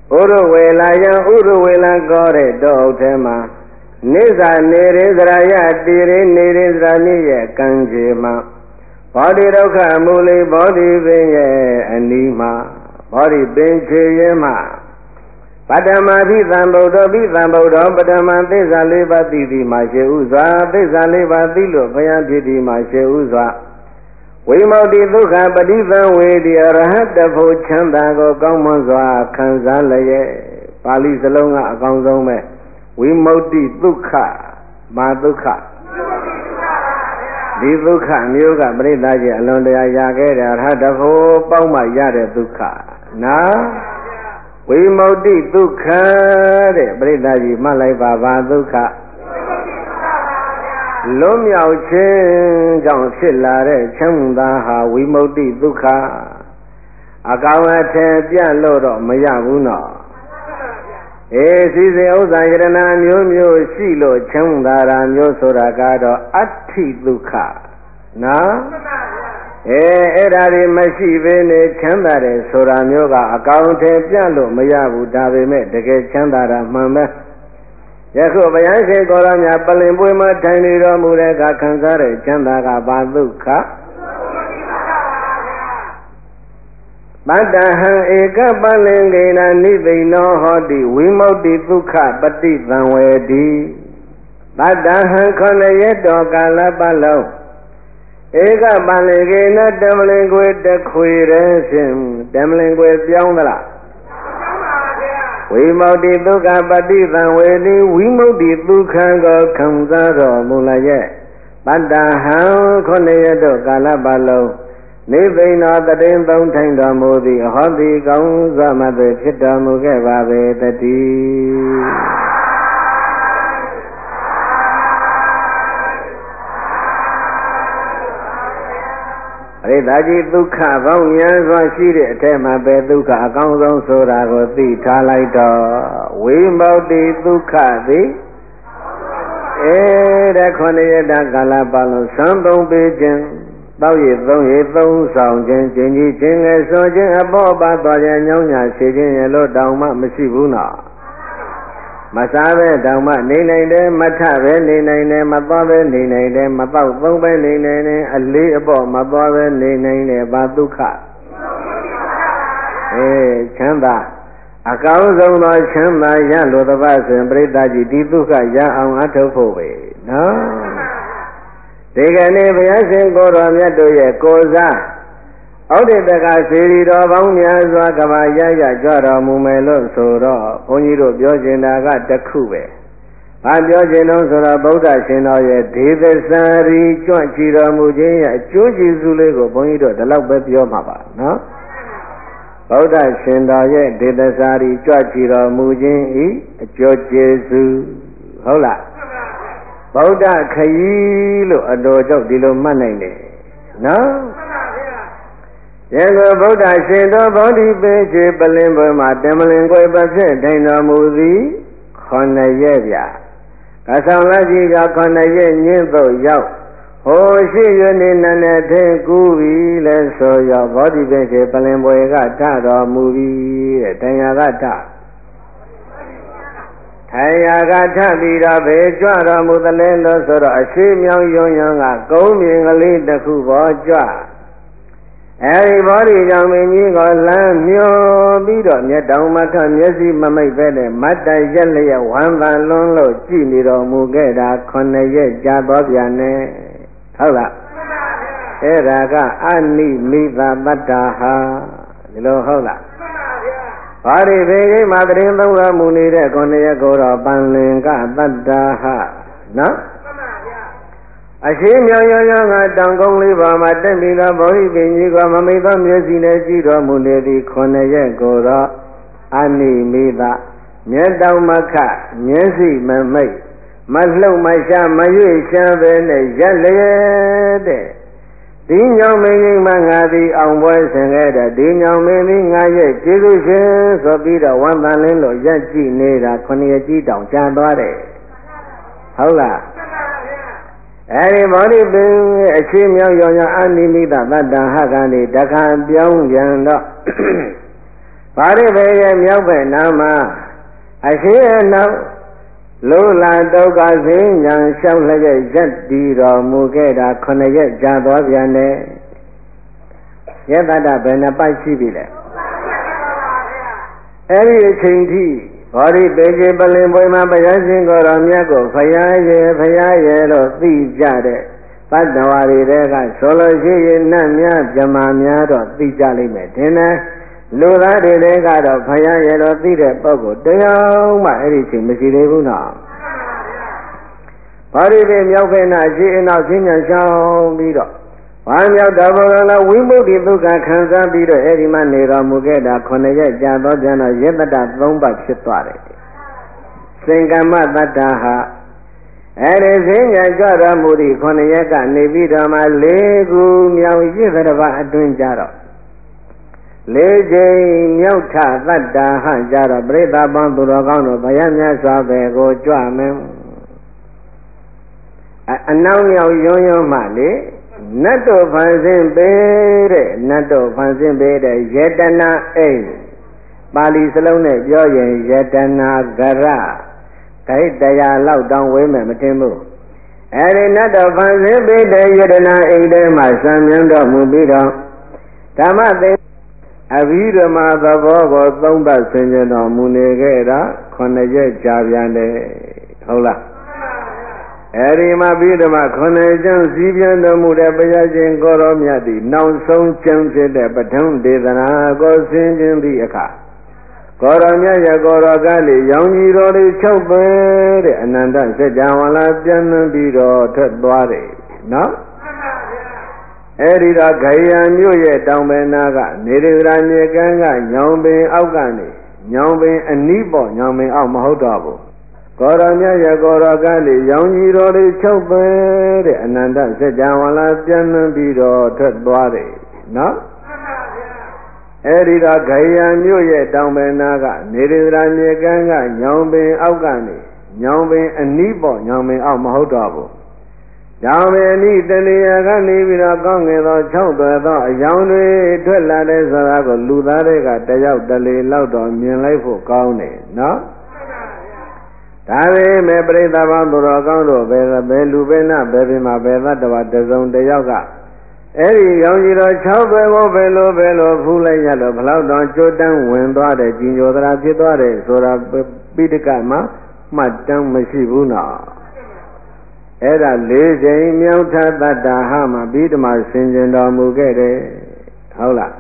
ရဝေလာယံဥရဝေလကောတဲ့တောအုပ်ထဲမှာနိစ္စနေရိသရာယတိရိနေရိသရာမြည့်ရဲ့ကံခြေမှာဘောဓိဒုက္ခမူလိဘောဓိပင်ရဲ့အနီးမှာဘောဓိပင်ခြေရဲ့မှာပတ္တမပိသံဗုဒ္ဓပိသံဗုဒ္ဓပတ္တမသစ္စာလေးပါးသိသည်မှာရှေဥစွာသစ္စာလေးပါးသိလို့ဘုရားဖြစ်သည်မှာရှေဥစွာဝိမု ക്തി ဒုက္ခပฏิသံဝေဒီအရဟတဖို့ချမ်းသာကိုကောင်းမွန်စွာခံစားလျက်ပါဠိစလုံးကအကောင်းဆုံးပဲဝိမု ക്തി ဒုက္ခမာဒုက္ခဒီဒုက္ခမျိုးကပရိသတ်ကြီးအလွန်တရာရခဲ့တဲ့အရဟတဖို့ပေါက်မှရတဲ့ဒုက္ခနာဝိမု ക്തി ဒုက္ခတဲ့ပရိသတ်ကြီးမှတ်လိုက်ပါဘာဒုက္ခလွတ်မြောက်ခြင်းကြောင့်ဖြစ်လာတဲ့ချမ်းသာဟာဝိမု ക്തി ဒုက္ခအကောင်အထည်ပြတ်လို့တော့မရဘူးနော်စီစဉ်ဥစ္စာယတနာမျိုးမျိုးရှိလို့ချမ်းသာတာမျိုးဆိုတာကတော့အဋ္ဌိဒုက္ခနော်အဲ့ဒါတွေမရှိဘဲနဲ့ချမ်းသာတယ်ဆိုတာမျိုးကအကောင်အထည်ပြတ်လို့မရဘူးဒါပေမဲ့တကယ်ချမ်းသာတာမှန်ပဲယခုဘုရားရှင်ကိုရောမြတ်ပလင်ပွေမှာထိုင်နေတော်မူတဲ့အခါခံစားတဲ့ချမ်းသာကဘာဒုက္ခပတ္တဟံဧကပလင်ကေနနိသိဏောဟောတိဝိမု ക്തി ဒုက္ခပฏิသံဝေတိပတ္တဟံခဏရတောကာလပတ်လုံးဧကပလင်ကေနတမလင်ကွယ်တခွေတဲ့ဖြင့်တမလင်ကွယ်ပြောင်းသလားဝိမု ക്തി ဒုက္ခပฏิသံဝေတိဝိမု ക്തി ဒုက္ခကိုခံစားတော်မူလရဲ့ပတ္တဟံခဏရတောကာလပတ်လုံးနိဗ္ဗိနောတရင်သုံးထိုင်တော်မူသည်အဟောတိကောင်းစွာမသိဖြစ်တော်မူခဲ့ပါပေတည်းပရိသတ်ကြီးဒုက္ခပေါင်းများစွာရှိတဲ့အထက်မှာပဲဒုက္ခအကောင်းဆုံးဆိုတာကိုသိထားလိုက်တော့ဝိမု ക്തി ဒုက္ခသည်တဲ့ခொနရတကာလပတ်လုံးသံသုံးပေးခြင်းတောက်ရည်သုံးရည်သုံးဆောင်ခြင်းကျင်ကြီးခြင်းငယ်ဆိုခြင်းအပေါ်ပါသွားခြင်းညောင်းညာရှိခြင်းရလို့တောင်မှမရှိဘူးနော်မစားပဲတောင်မှနေနိုင်တယ်မထပဲနေနိုင်တယ်မသွားပဲနေနိုင်တယ်မတော့သုံးပဲနေနိုင်တယ်အလေးအပေါ်မသွားပဲနေနိုင်တယ်ဘာဒုက္ခချမ်းသာအကောင်းဆုံးသောချမ်းသာရလို့တပတ်ဆိုရင်ပြိဿကြီးဒီဒုက္ခရအောင်အထုတ်ဖို့ပဲနော်ဒီကနေ့ဘုရားရှင်ကိုတော်မြတ်တို့ရဲ့ကိုယ်စားဩဒိတကစေရီတော်ပေါင်းများစွာကဘာရရကြွတော်မူမယ်လို့ဆိုတော့ဘုန်းကြီးတို့ပြောချင်တာကတခုပဲ။ဘာပြောချင်လို့ဆိုတော့ဗုဒ္ဓရှင်တော်ရဲ့ဒေသစာရီကြွချီတော်မူခြင်းရဲ့အကျိုးကျေးဇူးလေးကိုဘုန်းကြီးတို့ဒီလောက်ပဲပြောမှာပါနော်။ဗုဒ္ဓရှင်တော်ရဲ့ဒေသစာရီကြွချီတော်မူခြင်းဤအကျိုးကျေးဇူးဟုတ်လားဗုဒ္ဓခရီးလို့အတော်ကြောင့်ဒီလိုမှတ်နိုင်တယ်နော်ယေကိုဗုဒ္ဓရှင်တော်ဗောဓိပင်ခြေပလင်ပွဲမှာတမလင်ကွယ်ပဖြစ်ထိုင်တော်မူသည်9ရက်ဗျာကဆောင်လက်ကြီးက9ရက်ညင်းသို့ရောက်ဟိုရှိရနေနဲ့ထင်းကူးပြီလဲဆိုရောက်ဗောဓိပင်ခြေပလင်ပွဲကထတော်မူပြီတဲ့တရားကထထိုင်ရာကထပြီးတော့ဘေကြွတော်မူသလဲလို့ဆိုတော့အရှိမြောင်ယွန်းယွန်းကကုန်းမြင်ကလေးတစ်ခုပေါ်ကြွအဲဒီဘောဓိကြောင့်မင်းကြီးကိုလမ်းမျောပြီးတော့မျက်တောင်မထမျက်စိမမိတ်ပဲနဲ့မတ်တရက်လျက်ဝမ်းသာလွန်းလို့ကြည်နေတော်မူခဲ့တာ9ရက်ကြာတော်ပြန်နေဟုတ်လားအဲ့ဒါကအနိမိသတတ္တာဟာဒီလိုဟုတ်လားဘာဒီဘေကိမှာတရင်သုံးတော်မူနေတဲ့9ရက်ကိုတော့ပန်လင်ကတတ္တာဟာနော်အရှိမြောင်ရောကတောင်ကုန်းလေးပေါ်မှာတက်ပြီးတော့ဗောဓိပင်ကြီးကမမိတ်သောမျက်စိနဲ့ကြည့်တော်မူနေသည့်9ရက်ကိုတော့အနိမိသမျက်တောင်မခမျက်စိမမိတ်မလှုပ်မရှာမရွေ့ရှာပဲနဲ့ရက်လျက်တဲ့ဒီညောင်မင်းကြီးမှငါသည်အောင်ပွဲဆင်ခဲ့တဲ့ဒီညောင်မင်းသည်ငါရဲ့ကျေးဇူးရှင်ဆိုပြီးတော့ဝန်တန်လင်းလို့ရက်ကြည့်နေတာ9ရက်ကြီးတောင်ကြာသွားတယ်ဟုတ်လားအဲဒီဗောဓိပင်အရှိမြောက်ရောင်အနိမိတတတ္တဟကနေတခါပြောင်းပြန်တော့ဘာရိဘေရဲ့မြောက်ဘက်နားမှာအရှိအနောက်လိုလာဒုက္ခစင်းညာလျှောက်လျက်ရက်တည်တော်မူခဲ့တာ9 ရက်ကြာသွားပြန်တယ်ယတတဘယ်နှပတ်ရှိပြီလဲအဲ့ဒီအချိန်ထိဘောဓိပေကြီးပလင်ပွေမှာဘုရားရှင်ကိုယ်တော်မြတ်ကိုဖယားရဲ့လို့သိကြတဲ့သတ္တဝါတွေတဲကဆိုလို့ရှိရင်နတ်များဗြဟ္မာများတော့သိကြလိမ့်မယ်ထင်တယ်လူသားတွေတဲကတော့ဖယားရဲ့လို့သိတဲ့ပုဂ္ဂိုလ်တရားမှအဲ့ဒီအချိန်မရှိသေးဘူးနော်ဘောဓိပေမြောက်ဖက်နာရှိအနောက်ဆင်းရဲရှောင်းပြီးတော့ဘာမြောက်တော်ဘုရားလားဝိမု ക്തി ဒုက္ခခံစားပြီးတော့အဲ့ဒီမှာနေတော်မူခဲ့တာ9 ရက်ကြာတော့ကျန်တော့ယတတ3 ပတ်ဖြစ်သွားတယ်စင်ကမ္မတတ္တဟာအဲ့ဒီစင်ညာကြွတော်မူသည့်9 ရက်ကနေပြီးတော့မှ4 ခုမြောက်ရစ်သတ္တပတ်အတွင်းကြတော့4 ချိန်မြောက်ထတတ္တဟကြတော့ပြိဿပန်းသူတော်ကောင်းတို့ဘုရားမြတ်စွာဘုရားကိုကြွမယ်အနောက်မြောက်ရွံ့မှလေနတ်တို့ဖန်ဆင်းပေးတဲ့နတ်တို့ဖန်ဆင်းပေးတဲ့ယတနာအိမ်ပါဠိစလုံးနဲ့ပြောရင်ယတနာဂရဂိတ်တရားလောက်တောင်းဝေးမယ်မတင်ဘူးအဲဒီနတ်တို့ဖန်ဆင်းပေးတဲ့ယတနာအိမ်ထဲမှာစံမြန်းတော်မူပြီးတော့ဓမ္မသိအဘိဓမ္မာသဘောကို3 ပတ်ဆင်ခြင်တော်မူနေခဲ့တာ9 ရက်ကြာပြန်တယ်ဟုတ်လားအဲဒီမှာပြီးတော့မှ9 ကျမ်းစီးပြန်တော်မူတဲ့ဘုရားရှင်ကိုယ်တော်မြတ်သည်နောက်ဆုံးကျမ်းဖြစ်တဲ့ပဋ္ဌာန်းဒေသနာကိုဆင်ခြင်သည့်အခါကိုယ်တော်မြတ်ရဲ့ကိုယ်တော်ကလေရောင်ကြီးတော်လေး6 ပဲတဲ့အနန္တစัจ java လာပြန်နှံပြီးတော့ထွက်သွားတယ်နော်အဲဒီတော့ဂယံမြို့ရဲ့တောင်ပင်နာကနေရဒရာမြေကမ်းကညောင်ပင်အောက်ကနေညောင်ပင်အနီးပေါ့ညောင်ပင်အောက်မဟုတ်တော့ဘူးကိုယ်တော်မြတ်ရဲ့ကိုယ်တော်ကလေရောင်ကြီးတော်လေး6 ပဲတဲ့အနန္တစัจ java လာပြန်နှံပြီးတော့ထွက်သွားတယ်နော်အဲဒီတော့ဂယံမြို့ရဲ့တောင်ပင်နာကနေရဒရာမြေကမ်းကညောင်ပင်အောက်ကနေညောင်ပင်အနီးပေါ့ညောင်ပင်အောက်မဟုတ်တော့ဘူးညောင်ပင်အနီးတနေရာကနေပြီးတော့ကောင်းငင်သော6 သွယ်သောအယောင်တွေထွက်လာတဲ့ဆိုတာကိုလူသားတွေကတယောက်တလေလောက်တော့မြင်လိုက်ဖို့ကောင်းတယ်နော်ဒါပေမဲ့ပြိဿဘောသူတော်ကောင်းတို့ဘယ်လူပဲနာဘယ်ပြင်မှာဘယ်သတ္တဝါတစုံတယောက်ကအဲ့ဒီရောင်ကြီးတော်6 ပဲကိုဘယ်လိုဖူးလိုက်ရလို့ဘလောက်တော့ကြိုးတန်းဝင်သွားတယ်ကြီးညိုသရာဖြစ်သွားတယ်ဆိုတာပိဋကမှာမှတ်တမ်းမရှိဘူးနော်အဲ့ဒါ4 ချိန်မြောက်ထတတ္တဟမှာပြီးဓမ္မဆင်ခြင်တော်မူခဲ့တယ်ဟုတ်လား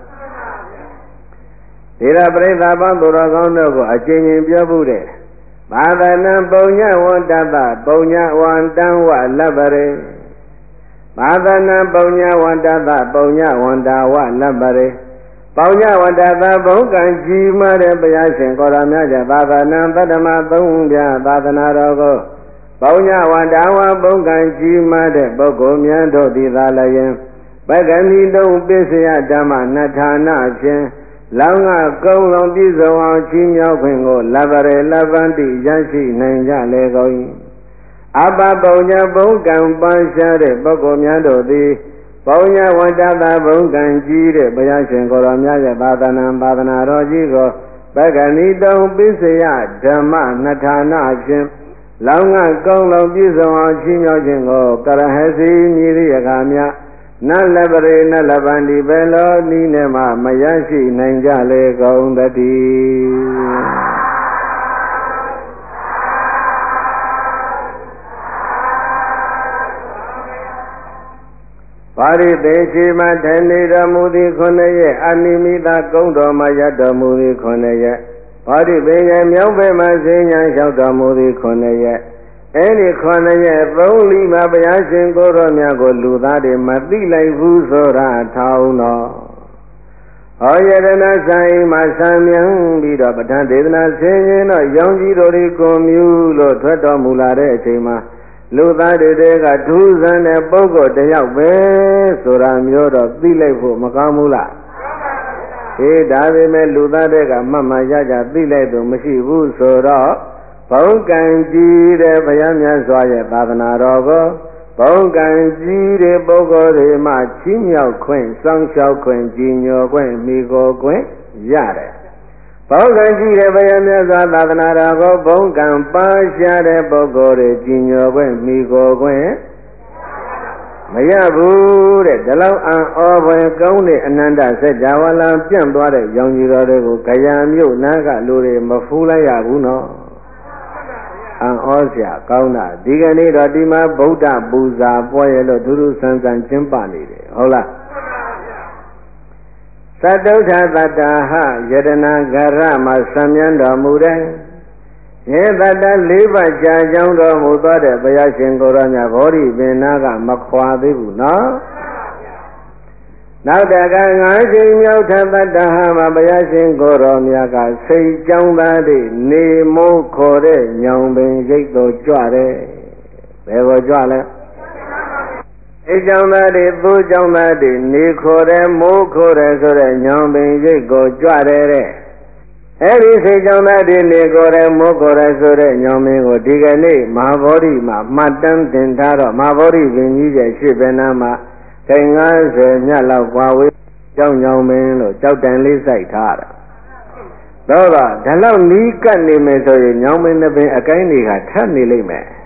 ဒီရပြိဿဘောသူတော်ကောင်းတို့ကိုအကျဉ်းချင်းပြောမှုတဲ့ဘာသနံပုံညဝတ္တပပုံညဝန္တံဝလပရေဘာသနံပုံညဝတ္တပပုံညဝန္တာဝလပရေပုံညဝတ္တပဘုံကံကြီးမားတဲ့ဘုရားရှင်ကိုယ်တော်မြတ်ရဲ့ဘာသနံပတ္တမ3 ပြသာသနာတော်ကိုပုံညဝန္တာဝဘုံကံကြီးမားတဲ့ပုဂ္ဂိုလ်များတို့သည်သာလျင်ပက္ခဏီတုံပစ္စယဓမ္မနထာနာဖြင့်လောင်းကကုံလုံးပြည့်စုံအောင်ချီးမြှောက်ခွင့်ကိုလဘရေလဗန္တိရရှိနိုင်ကြလေကုန်၏အပပုံညဘုံကံပန်းရှားတဲ့ပုဂ္ဂိုလ်များတို့သည်ပုံညဝတ္တသဘုံကံကြီးတဲ့ဘုရားရှင်ကိုယ်တော်မြတ်ရဲ့သာသနာတော်ကြီးကိုပက္ခဏီတုံပစ္စယဓမ္မနထာနာဖြင့်လောင်းကကုံလုံးပြည့်စုံအောင်ချီးမြှောက်ခြင်းကိုကရဟစီမြည်သည့်အခါများနလပရေနလဗန္တိဘယ်လိုနည်းနဲ့မှမရရှိနိုင်ကြလေကုန်တည်းပါရိသေရှိမထေနေတော်မူသည်9 ရက်အနိမိတကုံတော်မှာရတော်မူသည်9 ရက်ပါရိသေရဲ့မြောက်ဘက်မှာဈဉ္ညာလျှောက်တော်မူသည်9 ရက်အဲ့ဒီ9 ရက်3 လီမှာဘုရားရှင်ကိုယ်တော်မြတ်ကိုလူသားတွေမသိလိုက်ဘူးဆိုတာထောင်းတော်ဟောယတနာဆိုင်မှာဆံမြန်ပြီးတော့ပဋ္ဌာန်းဒေသနာဆင်ရင်တော့ရောင်ကြီးတော်တွေကိုမြူလို့ထွက်တော်မူလာတဲ့အချိန်မှာလူသားတွေကထူးဆန်းတဲ့ပုဂ္ဂိုလ်တယောက်ပဲဆိုတာမျိုးတော့သိလိုက်ဖို့မကောင်းဘူးလားဒါပေမဲ့လူသားတွေကမှတ်မှရကြသိလိုက်တော့မရှိဘူးဆိုတော့ဘုံကံကြီးတဲ့ဘုရားမြတ်စွာရဲ့သာသနာတော်ကိုဘုံကံကြီးတဲ့ပုဂ္ဂိုလ်တွေမှချီးမြှောက်ခွင့်စောင့်ရှောက်ခွင့်ကြီးညိုခွင့်မိကိုခွင့်ရတယ်ဘောကံရှိတဲ့ဘုရားမြတ်စွာသာသနာတော်ကိုဘုံကံပါရှားတဲ့ပုဂ္ဂိုလ်တွေကြီးညိုခွင့်မိကိုခွင့်မရဘူးတဲ့ဒီလောက်အံ့ဩဖွယ်ကောင်းတဲ့အနန္တစัจ java လံပြန့်သွားတဲ့ရောင်ကြီးတော်တွေကိုခရံမြို့နားကလူတွေမဖူးလိုက်ရဘူးနော်အံ့ဩစရာကောင်းတာဒီကနေ့တော့ဒီမှာဗုဒ္ဓပူဇာပွဲရလို့ထူးထူးဆန်းဆန်းကျင်းပနေတယ်ဟုတ်လားသတ္တုထသတ္တဟယတနာဂရမှာဆံမြန်းတော်မူတဲ့ယေတတ္တလေးပါးကြာကြောင်းတော်မူသောတဲ့ဘုရားရှင်ကိုရောမြတ်ဗောဓိပင်နာကမခွာသေးဘူးနော်နောက်တက၅ချိန်မြောက်ထသတ္တဟမှာဘုရားရှင်ကိုရောမြတ်ကစိတ်ကြောင်းသားတွေနေမိုးခေါ်တဲ့ညောင်ပင်ရိတ်တော်ကြွတယ်ဘယ်ကိုကြွလဲစိတ်ကြောင်းသားတွေသိုးကြောင်းသားတွေနေခေါ်တယ်မိုးခေါ်တယ်ဆိုတဲ့ညောင်ပင်ရိတ်ကိုကြွတယ်တဲ့အဲ့ဒီစိတ်ကြောင့်သားဒီနေကိုယ်ရမိုးကိုယ်ရဆိုတဲ့ညောင်မင်းကိုဒီကနေ့မဟာဗောဓိမှာမှတ်တမ်းတင်ထားတော့မဟာဗောဓိပင်ကြီးရဲ့ရှေ့ဘက်နားမှာတိုင်90မြတ်လောက်กว่าဝေးကြောင်းညောင်မင်းလို့ကြောက်တန်လေးစိုက်ထားတာတော့ဒါလောက်နီးကပ်နေမယ်ဆိုရင်ညောင်မင်းတစ်ပင်အကိုင်းတွေကထပ်နေလိမ့်မယ်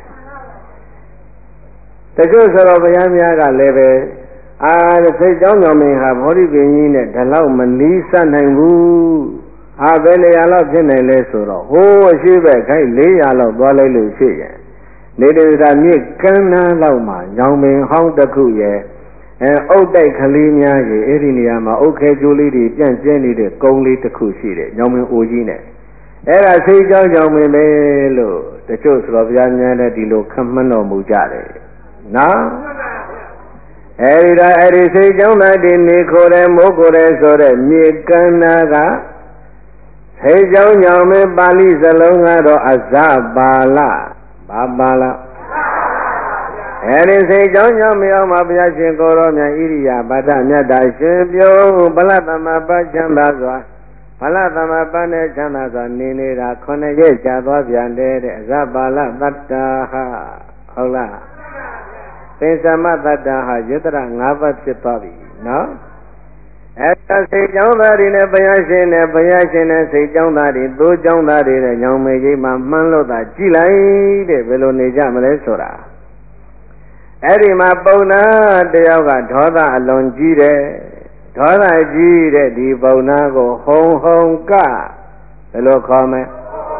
တချို့ဆိုတော့ဘုရားများကလည်းပဲစိတ်ကြောင်းညောင်မင်းဟာဗောဓိပင်ကြီးနဲ့ဒါလောက်မနီးစပ်နိုင်ဘူးဘယ်နေရာလောက်ဖြစ်နိုင်လဲဆိုတော့ဟိုးအရှိဘက်ခိုင်း400လောက်သွားလိုက်လို့ရှိရင်နေတေသာမြစ်ကမ်းနားလောက်မှာညောင်ပင်ဟောင်းတစ်ခုရဲ့အုတ်တိုက်ကလေးများကြီးအဲ့ဒီနေရာမှာအုတ်ခဲကျိုးလေးတွေပြန့်ကျဲနေတဲ့ကုန်းလေးတစ်ခုရှိတယ်ညောင်ပင်အိုကြီးနဲ့အဲ့ဒါစိတ်ကြောင်းညောင်ပင်ပဲလို့တချို့ဆိုတော့ဘုရားများလည်းဒီလိုခန့်မှန်းတော်မူကြတယ်နော်အဲ့ဒီစိတ်ကြောင်းသားဒီနေခိုးတယ်မိုးခိုးတယ်ဆိုတဲ့မြေကမ်းနားကဟေးကြောင်းညောင်မင်းပါဠိစလုံးကတော့အဇပါဠဘာပါဠအဲဒီစိတ်ကြောင်းညောင်မင်းအောင်မှာဘုရားရှင်ကိုရောမြတ်ဣရိယာပတ္တမြတ်တာရှင်ပြုံးဗလသမပတ်ချမ်းသာစွာဗလသမပတ်နဲ့ချမ်းသာစွာနေနေတာ9ရက်ကြာသွားပြန်တဲ့အဇပါဠတတ္တာဟဟုတ်လားသင်္သမတတ္တာဟယတရ5ပါးဖြစ်သွားပြီနော်အဲ့ဒါစိတ်ကြောင်းသားတွေနဲ့ဘုရားရှင်နဲ့စိတ်ကြောင်းသားတွေသိုးကြောင်းသားတွေနဲ့ညောင်မေကြီးမှမှန်းလို့သာကြည်လိုက်တဲ့ဘယ်လိုနေကြမလဲဆိုတာအဲ့ဒီမှာပုံနာတယောက်ကဒေါသအလွန်ကြီးတယ်ဒေါသကြီးတဲ့ဒီပုံနာကိုဟုံကဘယ်လိုခေါ်မလဲ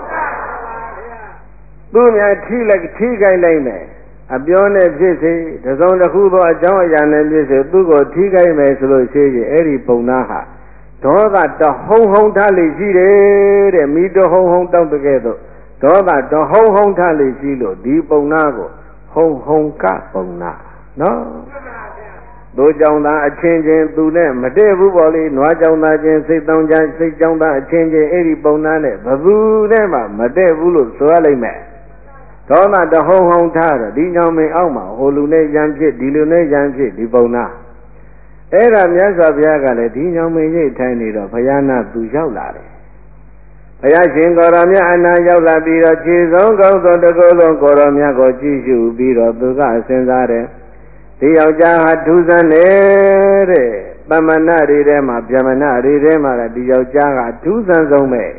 သူများထိခိုက်လိုက်မယ်အပြောနဲ့ဖြစ်စေတစုံတစ်ခုသောအကြောင်းအရာနဲ့ဖြစ်စေသူ့ကိုထိခိုက်မယ်ဆိုလို့ရှိရင်အဲ့ဒီပုံနာဟာဒေါသတဟုံထားလိမ့်ရှိတယ်တဲ့မိတဟုံတောက်တကဲ့သို့ဒေါသတဟုံထားလိမ့်ရှိလို့ဒီပုံနာကိုဟုံကပုံနာနော်တို့ကြောင့်သာအချင်းချင်းသူနဲ့မတည့်ဘူးပေါ့လေနွားကြောင့်သာချင်းစိတ်တောင်းချစိတ်ကြောင့်သာအချင်းချင်းအဲ့ဒီပုံနာနဲ့ဘသူနဲ့မှမတည့်ဘူးလို့ဆိုရလိမ့်မယ်ဒေါသတဟုံထားတော့ဒီညောင်မင်းအောက်မှာဟိုလူနဲ့ရံဖြစ်ဒီလူနဲ့ရံဖြစ်ဒီပုံနာအဲ့ဒါမြတ်စွာဘုရားကလည်းဒီညောင်မင်းရိတ်ထိုင်နေတော့ဘုရားနာသူရောက်လာတယ်ဘုရားရှင်ကိုရောမြတ်အနာရောက်လာပြီးတော့ခြေဆုံးကောင်းသောတကောလုံးကိုရောမြတ်ကိုကြည့်ရှုပြီးတော့သူကစဉ်းစားတယ်ဒီယောက်ျားဟာထူးဆန်းနေတဲ့ပမဏတွေထဲမှာဗျမဏတွေထဲမှာဒီယောက်ျားကထူးဆန်းဆုံးပဲ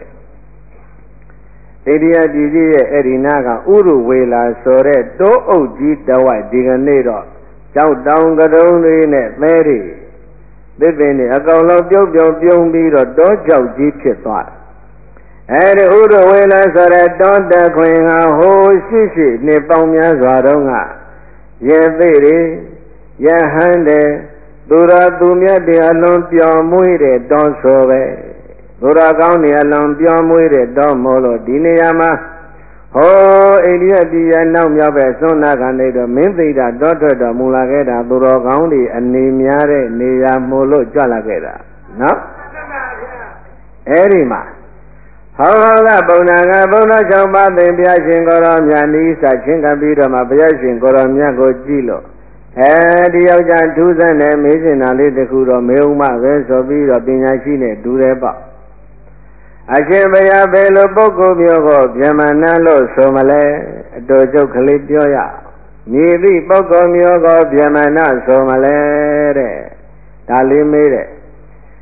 တေတရားပြည်ကြီးရဲ့အဲ့ဒီနာကဥရုဝေလာဆိုတဲ့တိုးအုပ်ကြီးတဝိုက်ဒီကနေ့တော့ကြောက်တောင်ကတုံးလေးနဲ့သဲတွေသစ်ပင်တွေအကောင်လုံးပြုံးပြီးတော့တောကြောက်ကြီးဖြစ်သွားတယ်အဲ့ဒီဥရုဝေလာဆိုတဲ့တောတခွင်ဟာဟိုရှိနှစ်ပေါင်းများစွာတုန်းကရေသိတွေယဟန်တဲ့သူတော်သူမြတ်တွေအလွန်ပျော်မွေ့တဲ့တောဆိုပဲသူတော်ကောင်းတွေအလွန်ပျော်မွေ့တဲ့တောမို့လို့ဒီနေရာမှာဟိုအိန္ဒိယပြည်ရဲ့နောက်မြောက်ပဲစွန်းနာကနေတော့မင်းသိတာတောထွက်တော်မူလာခဲ့တာသူတော်ကောင်းတွေအနေများတဲ့နေရာမို့လို့ကြွလာခဲ့တာနော်အဲ့ဒီမှာဟောကပုံနာကဘုရား၆ပါးသိဘုရားရှင်ကိုရောမြတ်နိစ္စချင်းကပြီးတော့မှဘုရားရှင်ကိုရောမြတ်ကိုကြည့်လို့ဒီယောက်ျားထူးဆန်းတဲ့မေးစင်တာလေးတစ်ခုတော့မေဥမပဲဆိုပြီးတော့ပညာရှိနဲ့တူတယ်ပေါ့အရှင်ဘုရားဘယ်လိုပုဂ္ဂိုလ်မျိုးကိုဗျမဏလို့ဆိုမလဲအတူကျုပ်ကလေးပြောရမည်သည့်ပုဂ္ဂိုလ်မျိုးကိုဗျမဏဆိုမလဲတဲ့ဒါလေးမေးတဲ့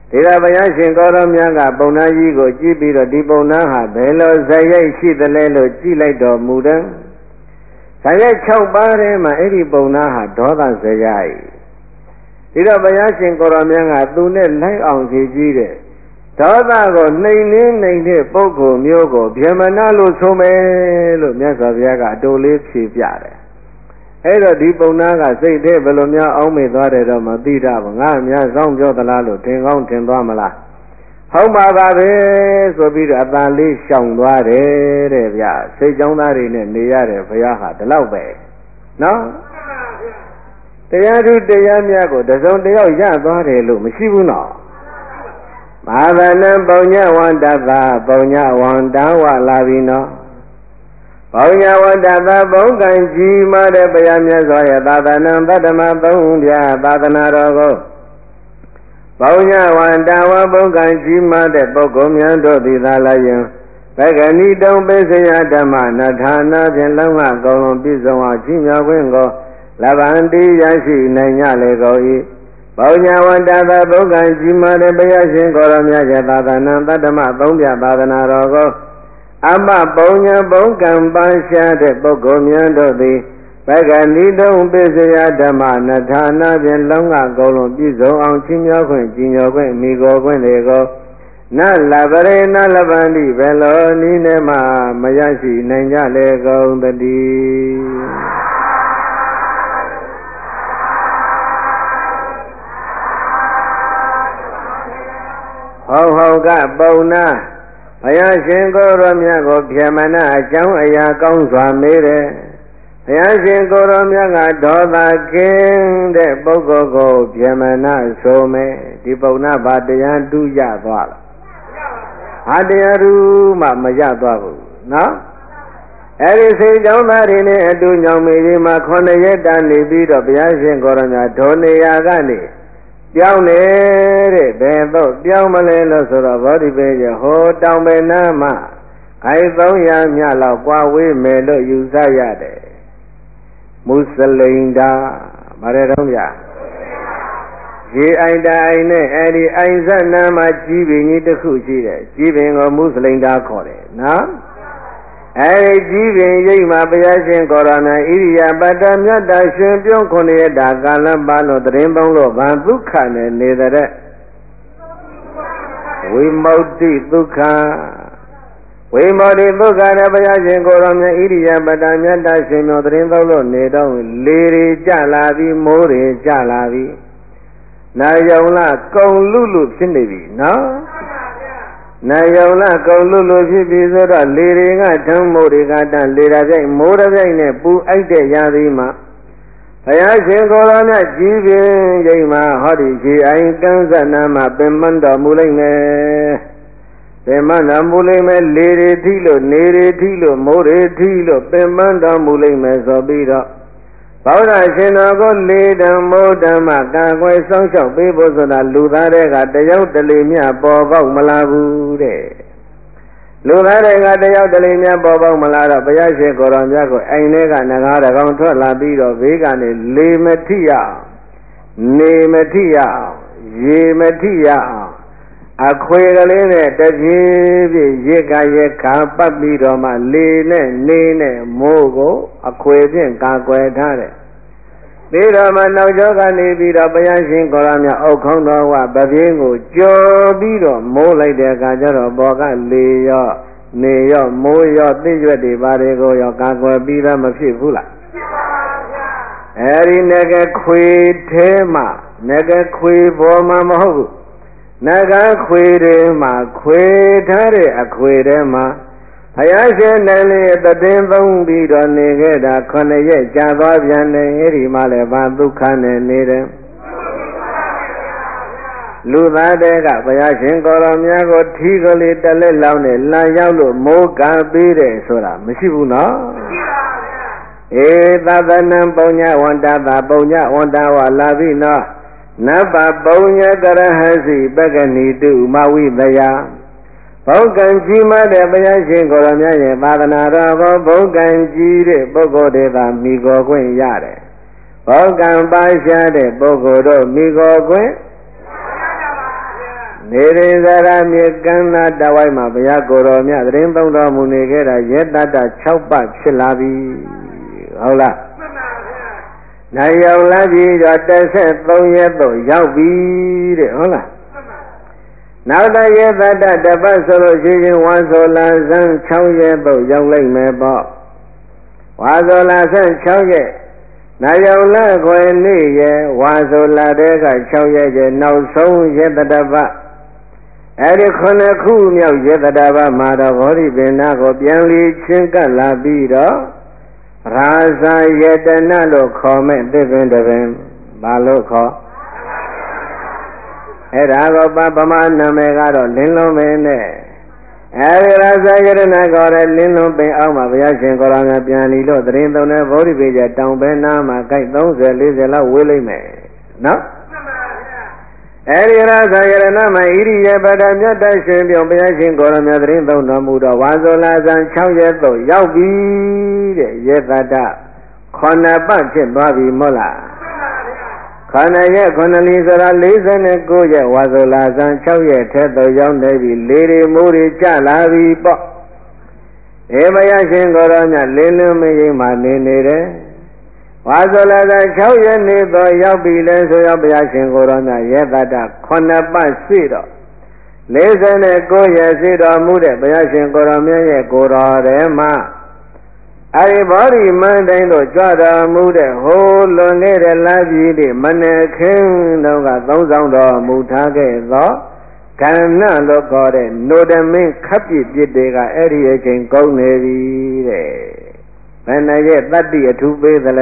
ဒီတော့ဘုရားရှင်ကိုရောမြတ်ကပုံနာကြီးကိုကြည့်ပြီးတော့ဒီပုံနာဟာဘယ်လိုဇယိတ်ရှိသလဲလို့ကြည့်လိုက်တော်မူတယ်ဇယိတ်6ပါးထဲမှာအဲ့ဒီပုံနာဟာဒေါသဇယိတ်ဒီတော့ဘုရားရှင်ကိုရောမြတ်ကသူနဲ့လိုက်အောင်စီကြည့်တဲ့ဒေါသကိုနှိမ်နှင်းတဲ့ပုဂ္ဂိုလ်မျိုးကိုဗြဟ္မဏလို့ဆိုမယ်လို့မြတ်စွာဘုရားကအတူလေးဖြေပြတယ်အဲ့တော့ဒီပုံနာကစိတ်ထဲဘယ်လိုများအောင်းမေသွားတယ်တော့မသိတာဘူးငါအများဆောင်ပြောသလားလို့ထင်ကောင်းထင်သွားမလားဟုတ်ပါပါပဲဆိုပြီးတော့အတန်လေးရှောင်သွားတယ်တဲ့ဗျစိတ်ကြောင်းသားတွေနဲ့နေရတယ်ဘုရားဟာဒီလောက်ပဲနော်တရားသူတရားမြတ်ကိုတစုံတယောက်ရသွားတယ်လို့မရှိဘူးနော်ဘာဝနံပုံညဝန္တသာပုံညဝန္တဝလာပြီနော်ပုံညဝန္တသာဘုံကံကြီးမားတဲ့ဘုရားမြတ်စွာရဲ့သာသနာပတ္တမသုံးပြသာသနာတော်ကိုပုံညဝန္တဝဘုံကံကြီးမားတဲ့ပုဂ္ဂိုလ်များတို့သည်သာလျင်ဘဂဏီတုံပိစယဓမ္မနထာနာဖြင့်လုံးဝကောင်းလုံးပြည့်စုံအောင်ကြီးမြတ်ခွင့်ကိုလဗ္ဗန္တိရရှိနိုင်ကြလေကုန်၏ပုံညဝန္တသာဘုံကံကြီးမားတဲ့ဘုရားရှင်ကိုရောမြတ်ရဲ့သာသနာပတ္တမသုံးပြသာသနာတော်ကိုအမပုံညာဘုံကံပါရှားတဲ့ပုဂ္ဂိုလ်များတို့သည်ဘဂဏီတုံပိစယဓမ္မနထာနာဖြင့်လုံးဝကောင်းလုံးပြည့်စုံအောင်ချီးမြှောက်ခွင့်ကြီးညိုခွင့်မိကိုခွင့်တွေကိုနလဗရေနလဗန္တိဘယ်လိုနည်းနဲ့မှမရရှိနိုင်ကြလေကုန်တည်းဟုတ်ကပုံနာဘုရားရှင်ကိုရောမြတ်ကိုဗြဟ္မဏအကြောင်းအရာကောင်းစွာမေးတယ်ဘုရားရှင်ကိုရောမြတ်ကဒေါသကင်းတဲ့ပုဂ္ဂိုလ်ကိုဗြဟ္မဏဆိုမယ်ဒီပုံနာဘာတရားတူးရသွားလားဟာတရားတူးမှမရသွားဘူးနော်အဲ့ဒီစိတ်ကြောင့်သားတွေနဲ့အတူညောင်မေကြီးမှာ9ရက်တာနေပြီးတော့ဘုရားရှင်ကိုရောမြတ်ဒုနေရာကနေပြောင်းနေတဲ့ဘယ်တော့ပြောင်းမလဲလို့ဆိုတော့ဗောဓိပေရဟောတောင်ပဲနားမှာခိုင်300မြလောက်ကွာဝေးမယ်လို့ယူဆရတယ်မုစလိန်တာဗါရဲတော့ဗျာရေအိုင်တိုင်းနဲ့အဲ့ဒီအိုင်ဇတ်နာမှာကြီးပင်ကြီးတစ်ခုရှိတယ်ကြီးပင်ကိုမုစလိန်တာခေါ်တယ်နော်အဲဒီကြီးပင်ရိပ်မှာဘုရားရှင်ကိုရောမြတ်ဣရိယာပတ္တမြတ်တာရှင်ပြုံး9ရက်တာကာလပတ်လို့တရင်ပေါင်းလို့ဗံဒုက္ခနဲ့နေတဲ့ဝိမု ക്തി ဒုက္ခဝိမု ക്തി ဒုက္ခနဲ့ဘုရားရှင်ကိုရောမြတ်ဣရိယာပတ္တမြတ်တာရှင်ပြုံးတရင်ပေါင်းလို့နေတော့လေတွေကြလာပြီးမိုးတွေကြလာပြီးနာယုံလကုံလူဖြစ်နေပြီနော်နာယုံလကုံလူဖြစ်ပြီဆိုတော့လေတွေကဓမ္မိုးတွေကတန်လေတာပြိုင်မိုးတပြိုင်နဲ့ပူအိုက်တဲ့ရာသီမှာဘုရားရှင်ကိုရောမြတ်ကြီးပင်ရိပ်မှာဟောဒီခြေအိုင်ကန်းစနာမှာပင်မတော်မူလိမ့်မယ်ပင်မတော်မူလိမ့်မယ်လေတွေထိလို့နေတွေထိလို့မိုးတွေထိလို့ပင်မတော်မူလိမ့်မယ်ဆိုပြီးတော့ဘုရားရှင်တော်ကိုလေဓမ္မိုးဓမ္မကာကွယ်စောင့်ရှောက်ပေးဖို့ဆိုတာလူသားတွေကတယောက်တလေမြပေါ်ပေါက်မလာဘူးတဲ့လူသားတွေကတယောက်တလေမြပေါ်ပေါက်မလာတော့ဘုရားရှင်ကိုရောမြတ်ကိုအိမ်ထဲကငကားတကောင်ထွက်လာပြီးတော့ဘေးကနေလေမထိရအောင်နေမထိရအောင်ရေမထိရအောင်အခွေကလေးနဲ့တပြေးပြေးရက်ကရက်ခါပတ်ပြီးတော့မှလေနဲ့နေနဲ့မိုးကိုအခွေဖြင့်ကာကွယ်ထားတယ်ပြီးတော့မှနောက်ကျောကနေပြီးတော့ဘုရားရှင်ကိုရောမြတ်အုတ်ခေါင်းတော်ဝပပြင်းကိုကြော်ပြီးတော့မိုးလိုက်တဲ့အခါကျတော့ဘောကလေရောနေရောမိုးရောသိရွက်တွေဘာတွေကိုရောကာကွယ်ပြီးတော့မဖြစ်ဘူးလားဖြစ်ပါဗျာအဲဒီငကခွေထဲမှာငကခွေပေါ်မှာမဟုတ်ဘူးနဂခွေတွေမှာခွေထားတဲ့အခွေထဲမှာဘုရားရှင်နဲ့လေးတည်သုံးပြီးတော့နေခဲ့တာ9ရက်ကြာသွားပြန်တယ်အဲဒီမှာလည်းဘာဒုက္ခနဲ့နေတယ်လူသားတွေကဘုရားရှင်ကိုရောမြတ်ကိုထီးကလေးတလက်လောင်းနဲ့လမ်းရောက်လို့မိုးကပေးတယ်ဆိုတာမရှိဘူးနော်မရှိပါဘူးအေသဗ္ဗနံပုံညဝန္တတာပုံညဝန္တဝလာပြီနော်နဗ္ဗပုံညတရဟစီပက္ကဏီတုမဝိတယဘုံကံကြီးမတဲ့ဘုရားရှင်ကိုရောမြတ်ရဲ့သာသနာတော်ကိုဘုံကံကြီးတဲ့ပုဂ္ဂိုလ်တွေသာမိကိုခွင့်ရတယ်ဘုံကံပါရှားတဲ့ပုဂ္ဂိုလ်တို့မိကိုခွင့်နေရဇရာမြေကမ်းနာတဝိုက်မှာဘုရားကိုယ်တော်မြတ်သတင်းသုံးတော်မူနေခဲ့တာယေတ္တ6ပတ်ဖြစ်လာပြီဟုတ်လားမှန်ပါဗျာနိုင်ရောက်လာပြီတော့13ရက်တော့ရောက်ပြီတဲ့ဟုတ်လားမှန်ပါနောက်တယေတ္တတပတ်ဆိုလို့ရှိရင်ဝါဆိုလာဇန်6ရက်တော့ရောက်လိုက်မယ်ပေါ့ဝါဆိုလာဇန်6ရက်နိုင်ရောက်လာခွေနေ့ရဲ့ဝါဆိုလာတဲ့က6ရက်ကျနောက်ဆုံးယေတ္တပတ်အဲ့ဒီ9ခုမြောက်ယေတ္တပတ်မှာတော့ဘောဓိပင်နာကိုပြန်လီချင်းကပ်လာပြီးတော့ရာဇာယတနာလို့ခေါ်မဲ့သစ်ပင်တစ်ပင်ဘာလို့ခေါ်အဲ့ဒါကိုပမာနာမည်ကတော့လင်းလုံးပင်နဲ့အဲဒီရာဇာယတနာခေါ်တဲ့လင်းလုံးပင်အောက်မှာဘုရားရှင်ကိုယ်တော်များပြန်လီလို့သတင်းသုံးတဲ့ဘောဓိပင်ကျတောင်ဘဲနားမှာကိုက်30 40လောက်ဝေးလိုက်မယ်နော်အဲဒီရာဇာယရဏမှာဣရိယပဒမြတ်တရှင်ပြုံဘုရားရှင်ကိုယ်တော်မြတ်သတင်းသုံးတော်မူတော့ဝါဆိုလာဇန်6ရက်သို့ရောက်ပြီတဲ့ယေတ္တ9ပတ်ဖြစ်သွားပြီမို့လား9ရက်9လီဆိုတာ49ရက်ဝါဆိုလာဇန်6ရက်ထဲသို့ရောက်နေပြီလေတွေမိုးတွေကျလာပြီပေါ့အေးဘုရားရှင်ကိုယ်တော်မြတ်လေးလင်းမရင်မှနေတယ်ဝါဆိုလာသာ6ရက်နေတော့ရောက်ပြီလဲဆိုရောက်ဘုရားရှင်ကိုယ်တော်မြတ်ယေတ္တ9ပတ်ရှိတော့49ရက်ရှိတော်မူတဲ့ဘုရားရှင်ကိုယ်တော်မြတ်ရဲ့ကိုယ်တော်ထဲမှာအဲဒီဘောဓိမန္တိုင်းတို့ကြွတော်မူတဲ့ဟိုးလွန်နေတဲ့လပြည်တွေမနေခင်းတော့ကသုံးဆောင်တော်မူထားခဲ့သောကဏ္ဍလို့ခေါ်တဲ့နိုဒမင်းခပ်ပြစ်တွေကအဲ့ဒီအချိန်ကုန်နေပြီတဲ့ဘယ်နဲ့ရဲ့တတ္တိအထူးပေးသလဲ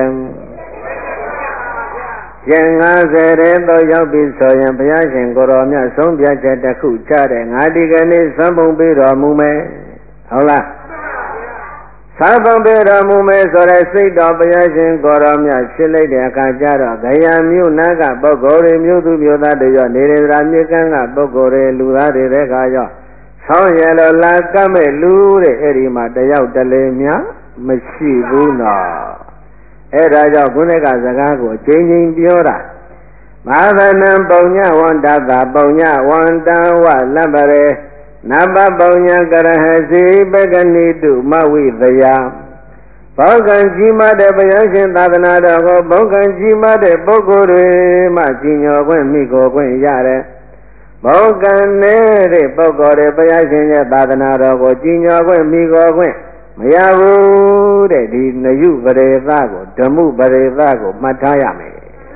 ရင်50တဲ့တော့ရောက်ပြီဆိုရင်ဘုရားရှင်ကိုယ်တော်မြတ်ဆုံးဖြတ်ချက်တစ်ခုချတဲ့ငါဒီကနေ့သံပုံပေးတော်မူမယ်ဟုတ်လားသံပုံပေးတော်မူမယ်ဆိုတဲ့စိတ်တော်ဘုရားရှင်ကိုယ်တော်မြတ်ဖြစ်လိုက်တဲ့အခါကျတော့ဂယံမြို့နာကပုဂ္ဂိုလ်တွေမြို့သူမြို့သားတွေရောနေရတာမြေကမ်းကပုဂ္ဂိုလ်တွေလူသားတွေတဲ့ခါရောဆောင်းရလို့လာကပ်မဲ့လူတဲ့အဲ့ဒီမှာတယောက်တလေများမရှိဘူးနော်အဲ့ဒါကြောင့်ခုနကစကားကိုအချင်းချင်းပြောတာမာသနံပုံညဝန္တတာပုံညဝန္တဝလပရေနဘပုံညကရဟစီပကနိတုမဝိသယဘောကံကြီးမတဲ့ဘုရားရှင်သာသနာတော်ကိုဘောကံကြီးမတဲ့ပုဂ္ဂိုလ်တွေမှကြီးညောခွင့်မိကိုခွင့်ရတယ်ဘောကံနေတဲ့ပုဂ္ဂိုလ်တွေဘုရားရှင်ရဲ့သာသနာတော်ကိုကြီးညောခွင့်မိကိုခွင့်မရဘူးတဲ့ဒီနယုပရေသကိုဓမ္မပရေသကိုမှတ်ထားရမယ်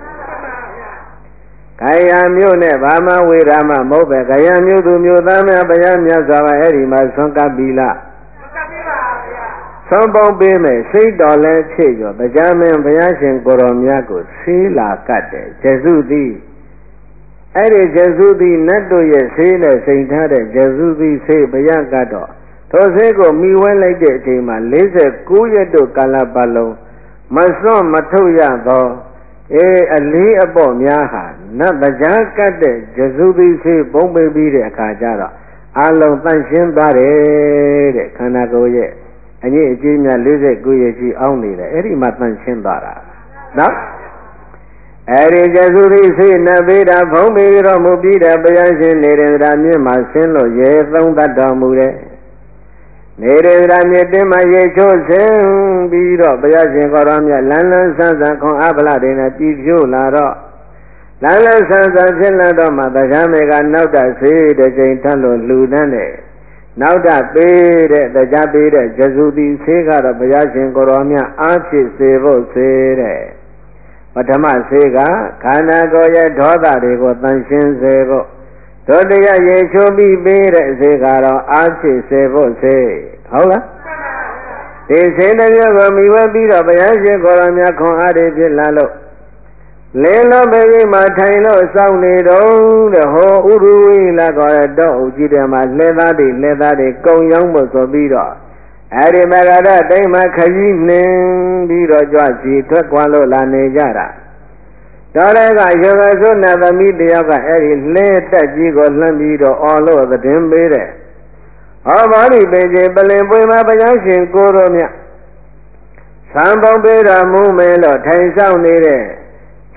ခယံမြို့နဲ့ဗာမဝေရမမဟုတ်ပဲခယံမြို့သူမြို့သားများဘုရားမြတ်စွာဘုရားအဲ့ဒီမှာဆွမ်းကပ်ပြီလားဆွမ်းကပ်ပြီပါဗျာဆွမ်းပေါင်းပေးမယ်စိတ်တော်လည်းဖြစ်ရောတရားမင်းဘုရားရှင်ကိုယ်တော်မြတ်ကိုဆေးလာကတ်တယ်ကျေစုသည်အဲ့ဒီကျေစုသည်နတ်တို့ရဲ့ဆေးနဲ့စိန်ထားတဲ့ကျေစုသည်ဆေးဘုရားကတော့ထိုဆေးကိုမိဝဲလိုက်တဲ့အချိန်မှာ49ရက်တို့ကာလပတ်လုံးမစွန့်မထုတ်ရသောအလေးအပေါ့များဟာနတ်တရားကတ်တဲ့ဂျဇုပိဆေးပုံပေးပြီးတဲ့အခါကျတော့အလုံးတန့်ရှင်းသွားတယ်တဲ့ခန္ဓာကိုယ်ရဲ့အငြိအကျေးများ49ရက်ရှိအောင်နေတယ်အဲ့ဒီမှာတန့်ရှင်းသွားတာနော်အဲ့ဒီဂျဇုပိဆေးနတ်ပေးတာဖုံးပြီးတော့မူပြီးတဲ့ဘုရားရှင်နေရန္ဒာမြင့်မှာဆင်းလို့ရေသုံးတတ်တော်မူတဲ့နေရန္ဒာမြင့်တင်မှာရေချိုးဆင်းပြီးတော့ဘုရားရှင်ကိုယ်တော်မြတ်လန်းလန်းဆန်းဆန်းခွန်အားဗလာတွေနဲ့ပြည်ဖြိုးလာတော့လန်းလန်းဆန်းဆန်းဖြစ်လာတော့မှတရားမေကနောက်တဆေးတစ်ချိန်ထပ်လို့လှူဒန်းတယ်နောက်တပေးတဲ့တရားပေးတဲ့ဂျဇုတိဆေးကတော့ဘုရားရှင်ကိုယ်တော်မြတ်အားဖြစ်စေဖို့ဆေးတဲ့ပထမဆေးကခန္ဓာကိုယ်ရဲ့ဒေါသတွေကိုတန်ရှင်းစေဖို့ဒုတိယရေချိုးပြီးပေးတဲ့ဆေးကတော့အားဖြစ်စေဖို့ဆေးဟုတ်လားဒီဆေးတစ်မျိုးကိုမိဝဲပြီးတော့ဘုရားရှင်ကိုယ်တော်မြတ်ခွန်အားတွေဖြစ်လာလို့လင်းလို့ပဲကြီးမှာထိုင်လို့စောင့်နေတော့တဲ့ဟောဥရဝိလာခေါ်တဲ့တော့အကြည့်တယ်မှာလှဲသားတွေကုံရောင်းဖို့ဆိုပြီးတော့အဲ့ဒီမဂ္ဂရတိမ်မှာခကြီးနှင်းပြီးတော့ကြွစီထွက်ခွာလို့လာနေကြတာတော်လည်းကယောဂဆုနာသမီးတယောက်ကအဲ့ဒီလှဲတက်ကြီးကိုလှမ်းပြီးတော့အော်လို့သတင်းပေးတယ်ဟောပါဠိပေကြီးပလင်ပွေမှာဘုရားရှင်ကိုယ်တော်မြတ်သံပုံပေးတော်မူမယ်လို့ထိုင်ဆောင်နေတဲ့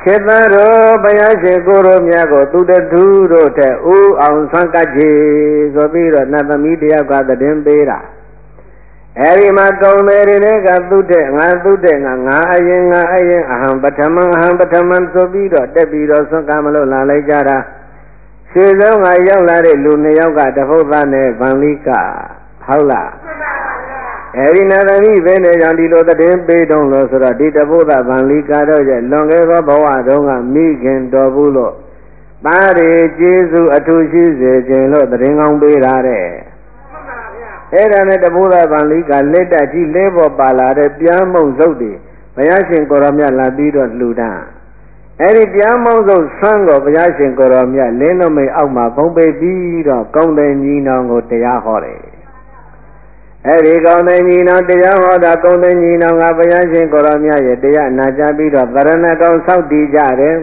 Chết ta rồi bây giờ sẽ cô rồi nhà của tu đệ thu rồi thế ông sang cả gì rồi bây giờ nãy ta mi đi qua ta đem về ra Eri mà câu này đi cả tu đệ ngã ai aham bataman rồi bây giờ để bây giờ sang cả mà lo lại ra ra Sư giáo ngài giáo lại để luôn này giáo cả để phô ta này văn lý cả hảo là Eri na ta mi về này chẳng đi lo ta đem về đông lo rồi đi để phô ta văn lý cả đó chứ lòng cái có bảo à đông à mi khen đồ bu lo ba để Giêsu ở tu sĩ dễ dễ lo ta đến ông về ra đấy Thế ra này để phô ta văn lý cả lấy đại chỉ lấy vào bà là để biếng mông dâu đi bây giờ xin cô làm nhà là đi được lưu đà Eri biếng mông dâu sang rồi bây giờ xin cô làm nhà lên nó mới ông mà phong bê đi rồi công đề nhìn nó ngồiတရားဟောတယ်Eri công đề nhìn nóတရားဟောတာcông đề nhìn nó ngà bây giờ xin cô làm nhàရဲ့တရားနာကြားပြီးတော့ဗရဏကောင်ဆောက်တည်ကြတယ်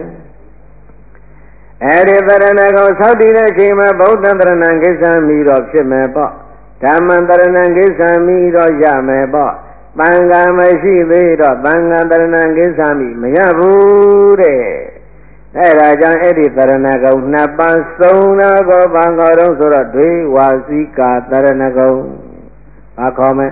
Eriဗရဏကောင်ဆောက်တည်တဲ့အချိန်မှာဗုဒ္ဓံတရဏံကိစ္စမီတော့ဖြစ်မယ်ပေါ့ဓမ္မံတရဏံကိစ္စမီတော့ရမယ်ပေါ့သံဃာမရှိသေးတော့သံဃာတရဏံကိစ္စမီမရဘူးတဲ့အဲ့ဒါကြောင့်အဲ့ဒီတရဏဂုံနှစ်ပါးစုံနာကိုဘာခေါ်တော့ဆိုတော့ဒွေဝါစီကာတရဏဂုံဘာခေါ်မလဲ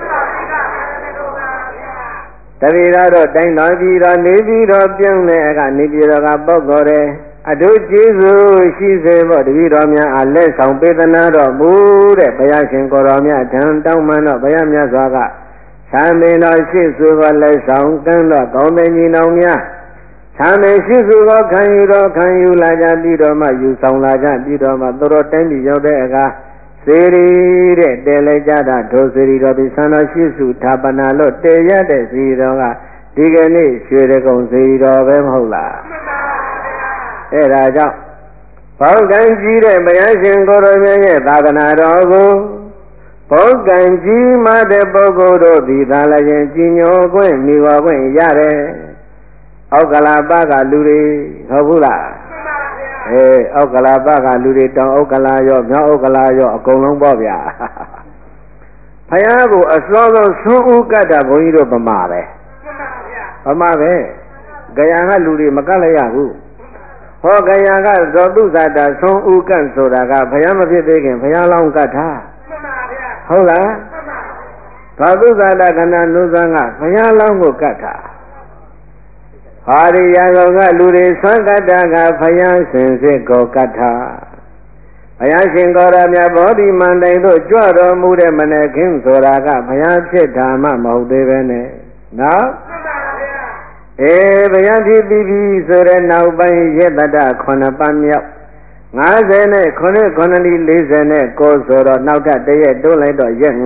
တတိယတော့တိုင်းတော်ကြီးတော်နေပြီးတော့ပြုံးတဲ့အခါနေပြည်တော်ကပုဂ္ဂိုလ်တယ်အထုကျေးဇူးရှိစေဖို့တပည့်တော်များအားလက်ဆောင်ပေးသနာတော်မူတဲ့ဘုရားရှင်ကိုယ်တော်မြတ်ထံတောင်းမှန်တော့ဘုရားမြတ်စွာကသံမင်းတော်ရှိစုကလက်ဆောင်ကမ်းတော့ကောင်းတဲ့ညီနောင်များသံမင်းရှိစုကခံယူလာကြပြီးတော့မှယူဆောင်လာကြပြီးတော့မှသူတို့တိုင်းပြည်ရောက်တဲ့အခါစေရီတဲ့တဲလိုက်ကြတာဒုစေရီတော်ပြီးသံတော်ရှိစုဌာပနာလို့တည်ရတဲ့စီတော်ကဒီကနေ့ရွှေတကုံစေရီတော်ပဲမဟုတ်လားအဲ့ဒါကြောင့်ဘောကံကြီးတဲ့ဘုရားရှင်ကိုယ်တော်မြတ်ရဲ့သာသနာတော်ကိုဘောကံကြီးမှတဲ့ပုဂ္ဂိုလ်တို့ဒီသာလည်းရင်ကြီးညိုခွင့်မိဝခွင့်ရတယ်။အောက်ကလာပကလူတွေဟုတ်ဘူးလား။အောက်ကလာပကလူတွေတောင်အောက်ကလာရောမြောက်အောက်ကလာရောအကုန်လုံးပေါ့ဗျာ။ဘုရားကိုအစောဆုံးဆွံ့ဥကတ္တဘုန်းကြီးတို့ဗမာပဲ။ဗမာပဲ။ကြံကလူတွေမကတ်လိုက်ရဘူး။ဟောကယံကဇောတုဇာတာဆွံ့ဥကန့်ဆိုတာကဘုရားမဖြစ်သေးခင်ဘုရားလောင်းကတ်ထားဟုတ်လားဇောတုဇာတာကဏနုဇံကဘုရားလောင်းကိုကတ်ထားဟာရိယကောကလူတွေဆွမ်းကတ်တာကဘုရားရှင်စစ်ကိုကတ်ထားဘုရားရှင်ကိုယ်တော်မြတ်ဗောဓိမန္တိုင်တို့ကြွတော်မူတဲ့မနေ့ခင်ဆိုတာကဘုရားဖြစ်တာမှမဟုတ်သေးပဲနဲ့နော်ဘုရားဖြစ်ပြီးပြီဆိုတဲ့နောက်ပိုင်းရတ္တ9ပါးမြောက်50နဲ့9လီ40နဲ့9ဆိုတော့နောက်ထပ်တရက်တိုးလိုက်တော့ရက်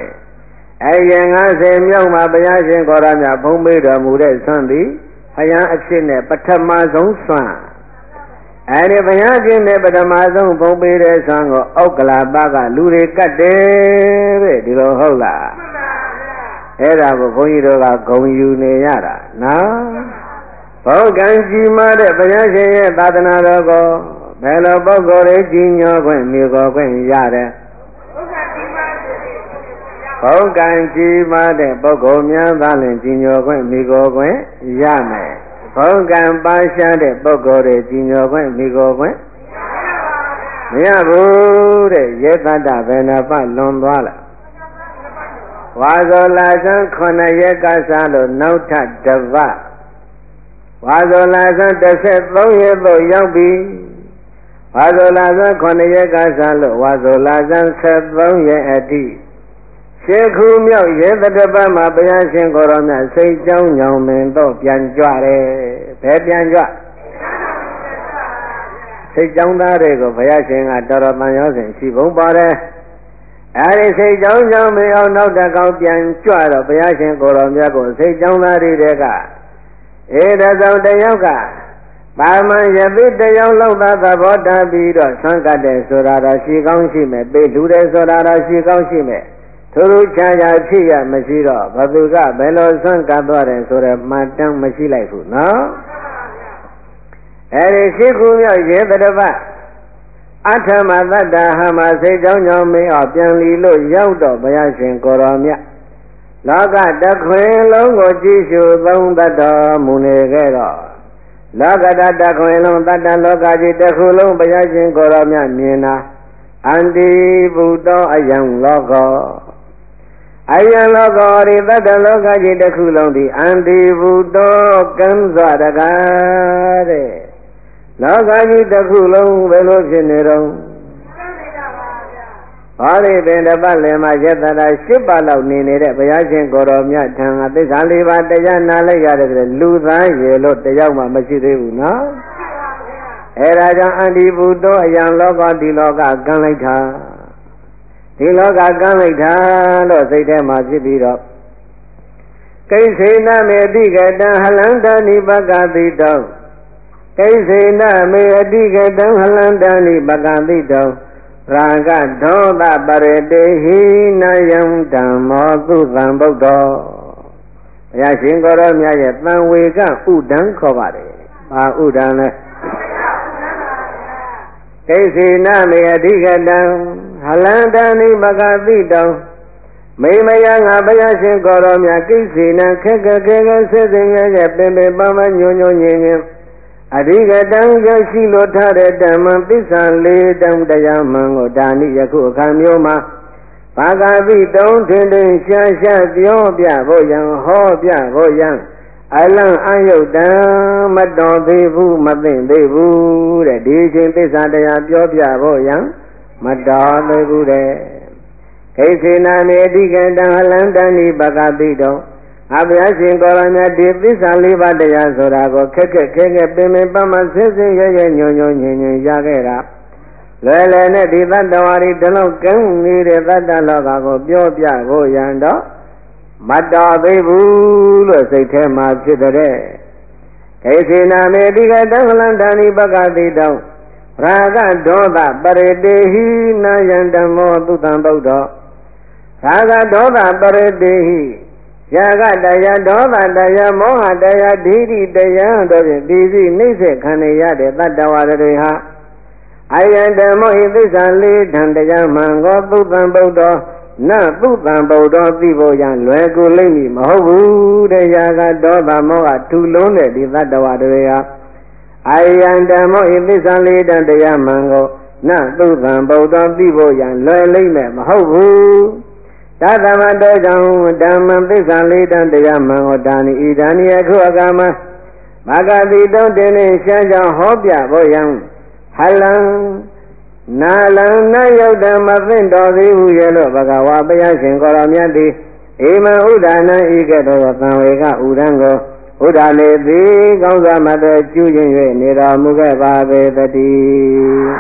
50ရက်50မြောက်မှာဘုရားရှင်ကိုယ်တော်မြတ်ဘုံမေးတော်မူတဲ့ဆွမ်းသည်ဘုရားအဖြစ်နဲ့ပထမဆုံးဆွမ်းအဲဒီဘုရားရှင်နဲ့ပထမဆုံးဘုံမေးတဲ့ဆွမ်းကိုဩက္ကလာပကလူတွေကတ်တယ်တဲ့ဒီလိုဟုတ်လားအဲ့ဒါကိုဘုန်းကြီးတို့ကဂုံယူနေရတာနော်ဘောကံကြီးမားတဲ့ဘုရားရှင်ရဲ့သာသနာတော်ကိုဘယ်လိုပုဂ္ဂိုလ်တွေကြီးညိုခွင့်မြေကိုခွင့်ရတယ်ဘောကံကြီးမားတဲ့ပုဂ္ဂိုလ်များသာလျှင်ကြီးညိုခွင့်မြေကိုခွင့်ရမယ်ဘောကံပါရှားတဲ့ပုဂ္ဂိုလ်တွေကြီးညိုခွင့်မြေကိုခွင့်မရဘူးတဲ့ယေတ္တဘယ်နှပတ်လွန်သွားလားဝါဇောလာဇန်9ရက်ကစားလို့နောက်ထပ်တစ်ပတ်ဝါဇောလာဇန်13ရက်သို့ရောက်ပြီဝါဇောလာဇန်9ရက်ကစားလို့ဝါဇောလာဇန်13ရက်အထိရှေခုမြောက်ရဲတပတ်မှာဘုရားရှင်ကိုယ်တော်မြတ်စိတ်ကြောင်းညောင်မင်းတော့ပြန်ကြွတယ်ဘယ်ပြန်ကြွစိတ်ကြောင်းသားတွေကိုဘုရားရှင်ကတော်တော်ပန်ရောစဉ်ရှိဘုံပါတယ်အဲဒီစိတ်ကြောင်းကြောင့်မအောင်နောက်တကောက်ပြန်ကြွတော့ဘုရားရှင်ကိုယ်တော်မြတ်ကိုစိတ်ကြောင်းသားတွေကတသောတယောက်ကပါမန်ယပိတယောက်လောက်သာသဘောထားပြီးတော့ဆန်းကတ်တယ်ဆိုတာတော့ရှိကောင်းရှိမယ်ပေးလူတယ်ဆိုတာတော့ရှိကောင်းရှိမယ်သူတို့ချာချာဖြစ်ရမရှိတော့ဘသူကဘယ်လိုဆန်းကတ်သွားတယ်ဆိုတော့မှန်တမ်းမရှိလိုက်ဘူးနော်အဲဒီရှိခုမြောက်ရေတပတ်အထမသတ္တဟမစိတ်ကြောင်းကြောင့်မင်းအောင်ပြန်လီလို့ရောက်တော့ဘုရားရှင်ကိုယ်တော်မြတ်လောကတခွင်လုံးကိုကြည့်ရှုသုံးသတ်တော်မူနေခဲ့တော့လောကတတခွင်လုံးတတလောကကြီးတစ်ခုလုံးဘုရားရှင်ကိုရောမြတ်မြင်တာအန္တိဘုဒ္ဓအယံလောကောအယံလောကောရိတတလောကကြီးတစ်ခုလုံးဒီအန္တိဘုဒ္ဓကံစွာတကားတဲ့လောကကြီးတစ်ခုလုံးဘယ်လိုဖြစ်နေတော့ဘာရိပင်တပတ်လည်မှာယတရာ8ပါးလောက်နေနေတဲ့ဘုရားရှင်ကိုရောမြတ်ထံကသစ္စာ4ပါးတရားနာလိုက်ရတဲ့လူသားရေလို့တယောက်မှမရှိသေးဘူးနော်အဲဒါကြောင့်အန္တိဘုဒ္ဓအယံလောကဒီလောကကံလိုက်တာဒီလောကကံလိုက်တာလို့စိတ်ထဲမှာဖြစ်ပြီးတော့ကိစ္ဆေနမေတိကတံဟလန္တနိပကတိတောကိစ္ဆေနမေအတိကတံဟလန္တနိပကတိတောရာဂဒေါသပရတေဟိနယံဓမ္မောသုသံဗုဒ္ဓောဘုရားရှင်ကိုရောမြတ်ရဲ့သံဝေကဥဒံခေါ်ပါတယ်။ဘာဥဒံလဲကိစ္ဆေနမေအဓိကတံဟလန္တနိပကတိတောမိမယငါဘုရားရှင်ကိုရောမြတ်ကိစ္ဆေနခက်ခက်ခဲခဲဆက်စင်ရဲ့ပင်ပင်ပန်းပန်းညွညွညင်ညင်အဓိကတံရရှိလို့ထားတဲ့ဓမ္မသစ္စာ4တံတရားမှန်ကိုဒါနိယခုအခါမျိုးမှာဘာဂတိတုံးထင်ထင်ရှားရှားပြောပြဖို့ယံဟောပြဖို့ယံအလံအယုတ်တံမတော်သေးဘူးမသိသေးဘူးတဲ့ဒီချင်းသစ္စာတရားပြောပြဖို့ယံမတော်သေးဘူးတဲ့ခိစေနာမေအဓိကတံဟလန္တနိပကတိတုံအဘုရားရှင်ကိုရောမြတ်ဒီသစ္စာ4ပါးတရားဆိုတာကိုခက်ခက်ခဲခဲပင်ပင်ပန်းပန်းဆင်းဆင်းရဲရဲညွညွညင်ညင်ရခဲ့တာလွယ်လွယ်နဲ့ဒီသတ္တဝါတွေဒီလောက်ကင်းနေတဲ့သတ္တလောကကိုပြောပြဖို့ရန်တော့မတော်သေးဘူးလို့စိတ်ထဲမှာဖြစ်တဲ့ခေစေနာမေတိကတံဟလန္တနိပကတိတောရာဂဒေါသပရိတေဟိနာယံဓမ္မောသုတံဗုဒ္ဓောရာဂဒေါသပရိတေဟိယာကတရားဒေါသတရားမောဟတရားဒိဋ္ဌိတရားတို့ဖြင့်ဒီစီနှိမ့်ဆက်ခံရတဲ့တတ္တဝါတွေဟာအယံဓမ္မောဤသစ္စာ4ဓာန်တရားမှန်ကိုသုတံဗုဒ္ဓောနသုတံဗုဒ္ဓောသိဖို့ရန်လွယ်ကူလိမ့်မည်မဟုတ်ဘူးတဲ့ယာကဒေါသမောဟထူလုံးတဲ့ဒီတတ္တဝါတွေဟာအယံဓမ္မောဤသစ္စာ4ဓာန်တရားမှန်ကိုနသုတံဗုဒ္ဓောသိဖို့ရန်လွယ်လိမ့်မယ်မဟုတ်ဘူးသတ္တမတောကြောင့်ဓမ္မသစ္စာ4တံတရားမှန်ကိုဒါနိဤဒါနိအခုအခါမှာမဂ္ဂတိတုံးတင်နေရှမ်းကြောင့်ဟောပြဖို့ယံဟလံနာလံနယုတ်တမသိတော်သေးဘူးရဲ့လို့ဘဂဝါဘုရားရှင်ကိုရောမြတ်သည်အိမံဥဒ္ဒနာဤကဲ့သို့သံဝေကဥဒံကိုဥဒ္ဒနေသည်ကောင်းစွာမတော်ကျူးခြင်း၍နေတော်မူခဲ့ပါပေတည်း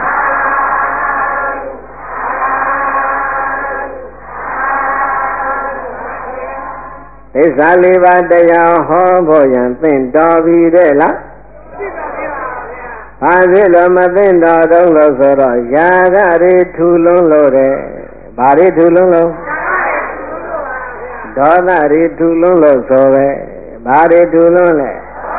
သစ္စာ4ပါးတရားဟောဖို့ရန်သင့်တော်ပြီတဲ့လားဘာဖြစ်လို့မသိတော်တော့လို့ဆိုတော့ယာကတွေထူလုံးလို့တဲ့ဘာတွေထူလုံးလို့ဒေါသတွေထူလုံးလို့ဆိုပဲဘာတွေထူလုံးလဲ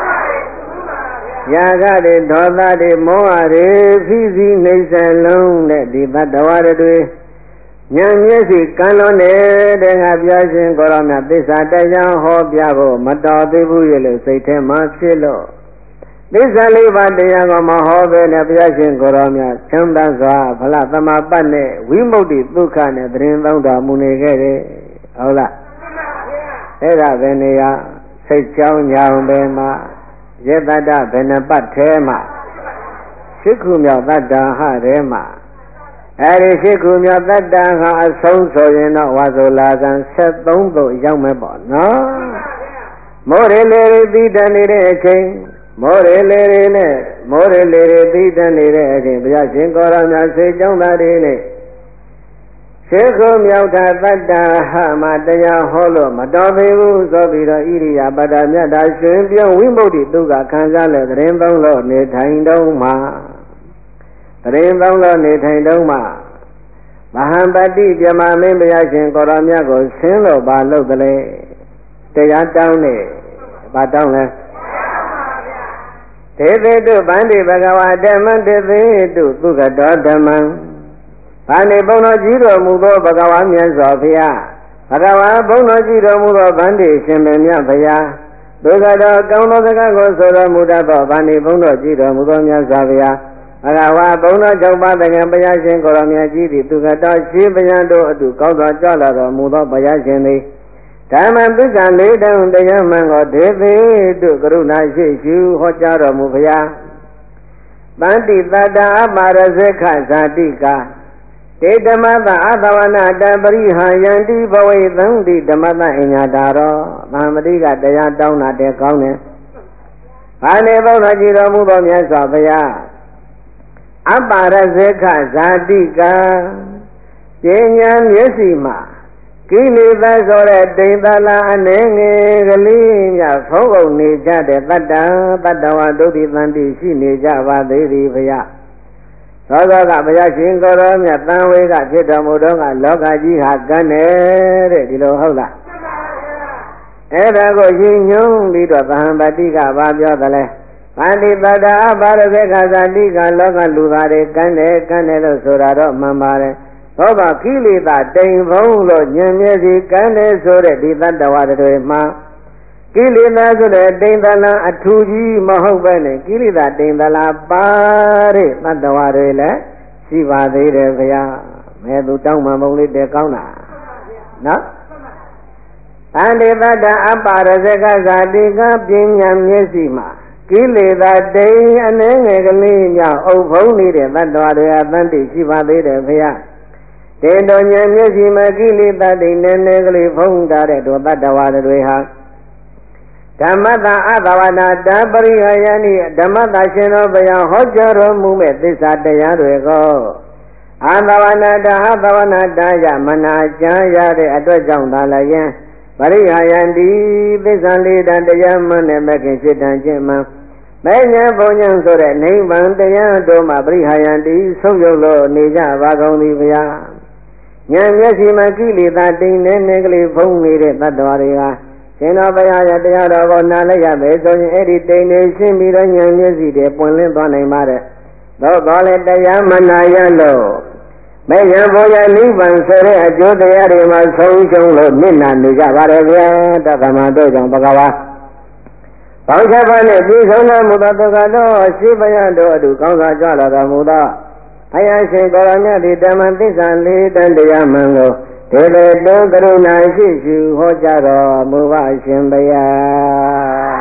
ယာကတွေဒေါသတွေမောဟတွေဖိစီးနှိမ့်ဆက်လုံးတဲ့ဒီတတ္တဝါတွေဉာဏ်မျက်စိကံလုံးနေတဲ့ငါပြရှင်ကိုရောမြတ်သစ္စာတရားဟောပြဖို့မတော်သေးဘူးရဲ့လို့စိတ်ထဲမှာဖြစ်လို့သစ္စာ4ပါးတရားကိုမဟောဘဲနဲ့ဘုရားရှင်ကိုရောမြတ်ချမ်းသာစွာဖလားသမပတ်နဲ့ဝိမု ക്തി ဒုက္ခနဲ့တရင်သောတော်မူနေခဲ့တယ်ဟုတ်လားအဲ့ဒါပဲနေရစိတ်ကြောင်းညာပဲမှာယေတ္တဘယ်နှပတ်ထဲမှာရှိခုမြောက်တတ္တဟထဲမှာအဲဒီရှိခုမြောက်တတ္တဟအဆုံးဆိုရင်တော့ဝါဆိုလာကံ73သို့ရောက်မယ်ပေါ့နော်မိုးရလေပြီးတန်နေတဲ့အချိန်မောရလေတွေနဲ့မောရလေတွေပြီးတတ်နေတဲ့အချိန်ဘုရားရှင်ကိုရောမြတ်စေကြောင်းသားတွေနဲ့ရှိခုမြောက်တာတတ္တဟမှာတရားဟောလို့မတော်သေးဘူးဆိုပြီးတော့ဣရိယာပတ္တမြတ်တာရှင်ပြုံးဝိမု ക്തി ဒုက္ခခံစားလဲတရင်သုံးလို့နေထိုင်တော့မှာတရင်သုံးလို့နေထိုင်တော့မှာမဟာပတိပြမမင်းဘုရားရှင်ကိုရောမြတ်ကိုဆင်းလို့ပါလို့တလေတရားတောင်းနေဘာတောင်းလဲဒေသေတုဗန္တိဘဂဝါဓမ္မဒေသေတုသုခတောဓမ္မံဗန္တိဘုံတော်ကြီးတော်မူသောဘဂဝါမြတ်စွာဘုရားဘဂဝါဘုံတော်ကြီးတော်မူသောဗန္တိရှင်ပင်မြတ်ဘုရားဒုက္ခတော်ကောင်းသောစကားကိုဆိုတော်မူတတ်သောဗာဏိဘုန်းတော်ကြည်တော်မူသောမြတ်စွာဘုရားဘဂဝါဘုန်းတော်၆ပါးတကံဘုရားရှင်ကိုရောမြတ်ကြီးသည်သူကတော်ရှိဘုရားတို့အတူကောင်းစွာကြွလာတော်မူသောဘုရားရှင်သည်ဓမ္မသစ္စာ၄တန်တရားမှန်ကိုဒေသေတို့ကရုဏာရှိရှုဟောကြားတော်မူဘုရားတန်တိတတအပါရဇေခဇာတိကာတေဓမ္မသအသဝနာတပရိဟာယန္တိဘဝေသံတိဓမ္မသအညာတာရောသံမတိကတရားတောင်းတာတဲ့ကောင်းတယ်။ဘာနေဘုရားကြည်တော်မူသောမြတ်စွာဘုရားအပါရဇေခဇာတိကာပညာမျက်စိမှာကိလေသာဆိုတဲ့ဒိဋ္ဌလာအနေငယ်ကလေးများဖုံးကုန်နေကြတဲ့တတ္တဝါဒုတိသန္တိရှိနေကြပါသေးသည်ဘုရားသောသောကဘုရားရှင်ကိုရောမြတ်တန်ဝေကဖြစ်တော်မူတော့ကလောကကြီးဟာကန်းတယ်တဲ့ဒီလိုဟုတ်လားအဲ့ဒါကိုရည်ညွှန်းပြီးတော့သဟံပတိကဘာပြောသလဲပန္တိတတအပါရဇေခဇာတိကလောကလူသားတွေကန်းတယ်လို့ဆိုတာတော့မှန်ပါတယ်သောကကိလေသာတိမ်ဖုံးလို့ဉာဏ်မျက်စိကန်းတယ်ဆိုတဲ့ဒီတတ္တဝါတွေမှာကိလေသာဆိုတဲ့တိမ်သလံအထူးကြီးမဟုတ်ပဲနဲ့ကိလေသာတိမ်သလာပါတဲ့တတ္တဝါတွေလည်းရှိပါသေးတယ်ဗျာမဲသူတောင်းမှမုံလေးတဲကောင်းတာနော်အန္တိတတအပါရဇကဇာတိကပညာမျက်စိမှာကိလေသာတိမ်အနေငယ်ကလေးများအုပ်ဖုံးနေတဲ့တတ္တဝါတွေအသံတိရှိပါသေးတယ်ဗျာတေတော်ဉာဏ်မျက်စိမှာကိလေသာတိမ်နေနေကလေးဖုံးထားတဲ့တို့တတ္တဝါတွေဟာဓမ္မတာအသဝနာတပရိဟယနိဓမ္မတာရှင်တော်ဘုရားဟောကြားတော်မူမဲ့သစ္စာတရားတွေကိုအာသဝနာတအသဝနာတယမနာကြားရတဲ့အတွက်ကြောင့်သာလည်းယံပရိဟယန္တိသစ္စာလေးတန်တရားမှန်တဲ့မခင်စိတ်တန်ခြင်းမှန်မဲညာဘုံညာဆိုတဲ့နိဗ္ဗာန်တရားတို့မှာပရိဟယန္တိဆုံးယုတ်လို့နေကြပါကုန်သည်ဗျာဉာဏ်မျက်စိမှာကိလေသာတိမ်နေကလေးဖုံးနေတဲ့တတ္တဝါတွေကရှင်တော်ဘုရားရဲ့တရားတော်ကိုနားလိုက်ရမယ်ဆိုရင်အဲ့ဒီတိမ်နေရှင်းပြီးတော့ဉာဏ်မျက်စိတွေပွင့်လင်းသွားနိုင်ပါတယ်။သို့တော်လည်းတရားမနာရလို့မယံဘောရနိဗ္ဗာန်ဆိုတဲ့အကျိုးတရားတွေမှာဆုံးရှုံးလို့နစ်နာနေကြပါတယ်ဗျာ။တသမန်တို့ကြောင့်ဘဂဝါ။ဘောင်းချက်ပါနဲ့ပြည်ဆုံးတော်မူသောဒုက္ခတော်ရှိဘုရားတို့အတူကောင်းစွာကြလာတော်မူသောဘုရားရှင်ကိုရောမြတ်ဒီဓမ္မသစ္စာလေးတန်တရားမှန်ကိုဒေဝတုကရုဏာရှိရှိဟောကြားတော်မူပါရှင်ဘုရား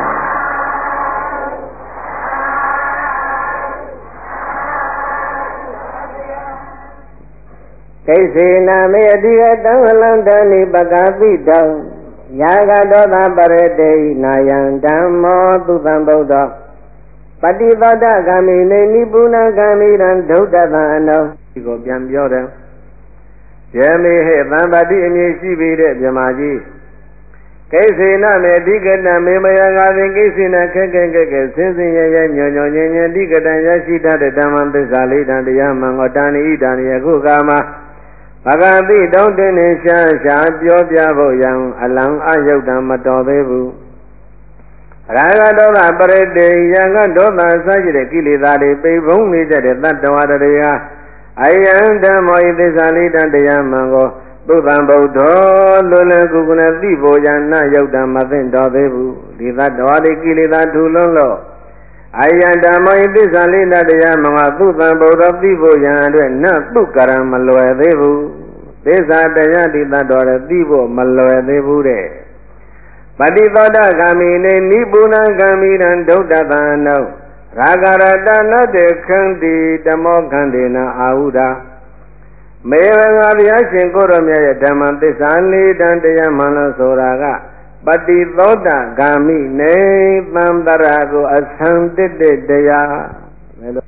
ကိစေနာမေအတိကတံလန္တနိပကပိတောယာဂဒောသပရတေနာယံဓမ္မောသုတံဗုဒ္ဓပฏิသောတဂ ामि နေနိပုဏ္ဏဂ ामि ရံဒုဒ္ဒသံအနောဒီကိုပြန်ပြောတယ်ယေမေဟေသံပါတိအမည်ရှိပေတဲ့မြမကြီးကိစေနမေအဓိကတံမေမယကာသင်ကိစေနခက်ခက်ဆင်းဆင်းရဲရဲညွညွညင်ညင်အဓိကတံရရှိတတ်တဲ့ဓမ္မသစ္စာလေးတန်တရားမှန်ကိုတာနိဣတာနိယခုကာမဘဂတိတောင်းတင်းနေရှာပြောပြဖို့ရန်အလံအယုတ်တံမတော်သေးဘူးရာဂဒေါသပရိတေယံကဒေါသစရှိတဲ့ကိလေသာတွေပိတ်ဖုံးနေတတ်တဲ့တတ္တဝါတွေဟာအယံဓမ္မောဤသစ္စာလေးတန်တရားမှန်ကိုသုတံဗုဒ္ဓောလွယ်လွယ်ကူကူနဲ့သိဖို့ရဏယုတ်တံမသိတော်သေးဘူးဒီတတ္တဝါတွေကိလေသာထူလုံးလို့အယံဓမ္မောဤသစ္စာလေးတန်တရားမှန်ကသုတံဗုဒ္ဓောသိဖို့ရန်အတွက်နသုကရံမလွယ်သေးဘူးသစ္စာတရားဒီတတ္တဝါတွေသိဖို့မလွယ်သေးဘူးတဲ့ပฏิသောတဂ ामि နေနိပုဏ္ဏဂ ामि ရံဒုဒ္ဒသံနောရာဂရတနောတေခန္တိဓမ္မောခန္တေနအာဟုဒာမေဝငါဘုရားရှင်ကိုရောမြတ်ရဲ့ဓမ္မသစ္စာလေးတန်တရားမှန်လို့ဆိုတာကပฏิသောတဂ ामि နေသံတရာကိုအဆံတစ်တဲ့တရားဘယ်လို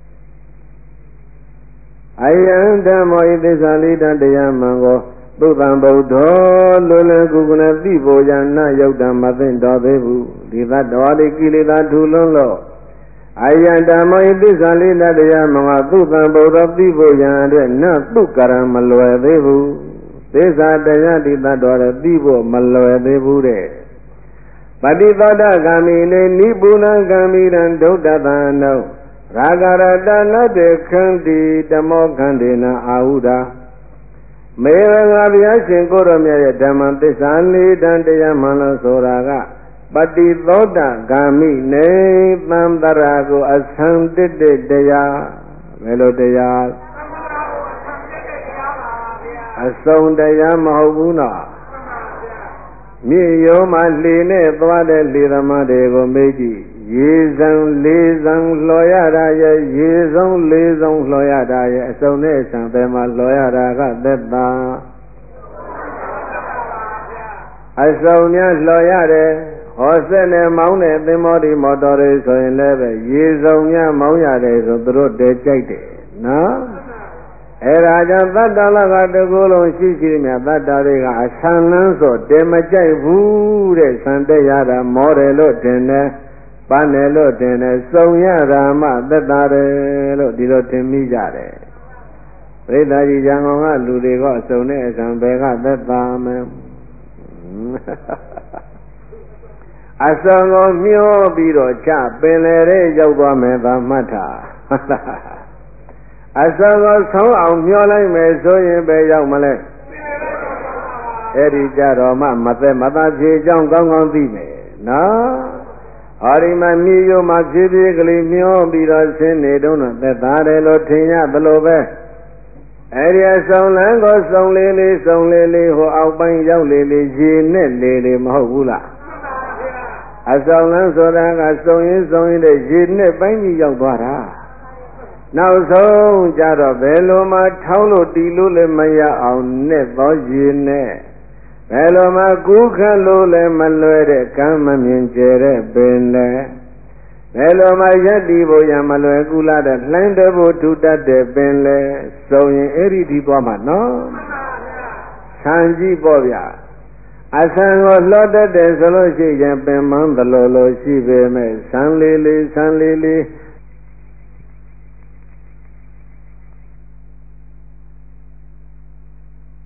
အယံဓမ္မောဤသစ္စာလေးတန်တရားမှန်ကိုသုတံဗုဒ္ဓောလွယ်လွယ်ကူကူနဲ့သိဖို့ရဏယုတ်တံမသိတော်သေးဘူးဒီသတ္တဝါတွေကိလေသာထူလုံးလို့အယံဓမ္မောဤသစ္စာလေးတရားမှန်ကသုတံဗုဒ္ဓောသိဖို့ရန်အတွက်နသုကရံမလွယ်သေးဘူးသစ္စာတရားဒီသတ္တဝါတွေသိဖို့မလွယ်သေးဘူးတဲ့ပฏิသောတဂ ामि နေနိပုဏ္ဏဂ ामि ရံဒုဒ္ဒသံနောရာဂရတနောတေခန္တိဓမ္မောခန္တေနအာဟုဒာမေဝငါဘုရားရှင်ကိုရောမြတ်ရဲ့ဓမ္မသစ္စာလေးတန်တရားမှန်လို့ဆိုတာကပပတိသောတာဂာမိနေသံတရာကိုအဆံတစ်တဲ့တရားဘယ်လိုတရားအစုံတရားမဟုတ်ဘူးနော်မြေရောမှလှေနဲ့သွားတဲ့လေသမားတွေကိုမေးကြည့်ရေစံလေးစံလှော်ရတာရဲ့ရေဆုံးလေးဆုံးလှော်ရတာရဲ့အစုံနဲ့အဆံပဲမှာလှော်ရတာကသက်သာအစုံများလှော်ရတယ်ဟောဆက်နဲ့မောင်းတဲ့သင်္ဘောဒီမော်တော်တွေဆိုရင်လည်းပဲရေစုံများမောင်းရတယ်ဆိုသူတို့တဲကြိုက်တယ်နော်အဲဒါကြောင့်သတ္တလကတကူလုံးရှိရှိမြတ်သတ္တတွေကအဆံလန်းဆိုတဲမကြိုက်ဘူးတဲ့ဆံတက်ရတာမောတယ်လို့ထင်တယ်ပန်းတယ်လို့ထင်တယ်စုံရတာမှသက်သာတယ်လို့ဒီလိုထင်မိကြတယ်ပရိသတ်ကြီးရန်ကုန်ကလူတွေကအစုံနဲ့အဆံဘယ်ကသက်သာမယ်အစုံကိုမျောပြီးတော့ချပင်လေတဲ့ရောက်သွားမယ်ဗာမှတ်တာအစုံကိုဆုံးအောင်မျောလိုက်မယ်ဆိုရင်ပဲရောက်မလဲအဲ့ဒီကြတော့မှမသက်မသာဖြေကြောင်းကောင်းကောင်းသိမယ်နော်ဟောဒီမှာမြေရိုးမှာဖြည်းဖြည်းကလေးမျောပြီးတော့ဆင်းနေတော့သက်သာတယ်လို့ထင်ရသလိုပဲအဲ့ဒီအစုံလန်းကိုစုံလေးလေးစုံလေးလေးဟိုအောက်ပိုင်းရောက်လေးလေးရေနဲ့လေးလေးမဟုတ်ဘူးလားအစုံလန်းဆိုတာကစုံရင်စုံရင်တဲ့ရေနဲ့ပိုင်းကြီးရောက်သွားတာနောက်ဆုံးကြတော့ဘယ်လိုမှထောင်းလို့တီလို့လည်းမရအောင်နဲ့သောရေနဲ့ဘယ်လိုမှကူးခတ်လို့လည်းမလွယ်တဲ့ကမ်းမမြင်ကျဲတဲ့ပင်လေဘယ်လိုမှယက်တီဖို့ရမလွယ်ကူလာတဲ့လှိုင်းတဖို့ထူတတ်တဲ့ပင်လေစုံရင်အဲ့ဒီဒီသွားမှာနော်ဆံကြည့်ပေါ့ဗျာအဆံကိုလှော့တတ်တယ်ဆိုလို့ရှိရင်ပင်မန်းသလိုလိုရှိပေမဲ့ဆံလေးလေးဆံလေးလေး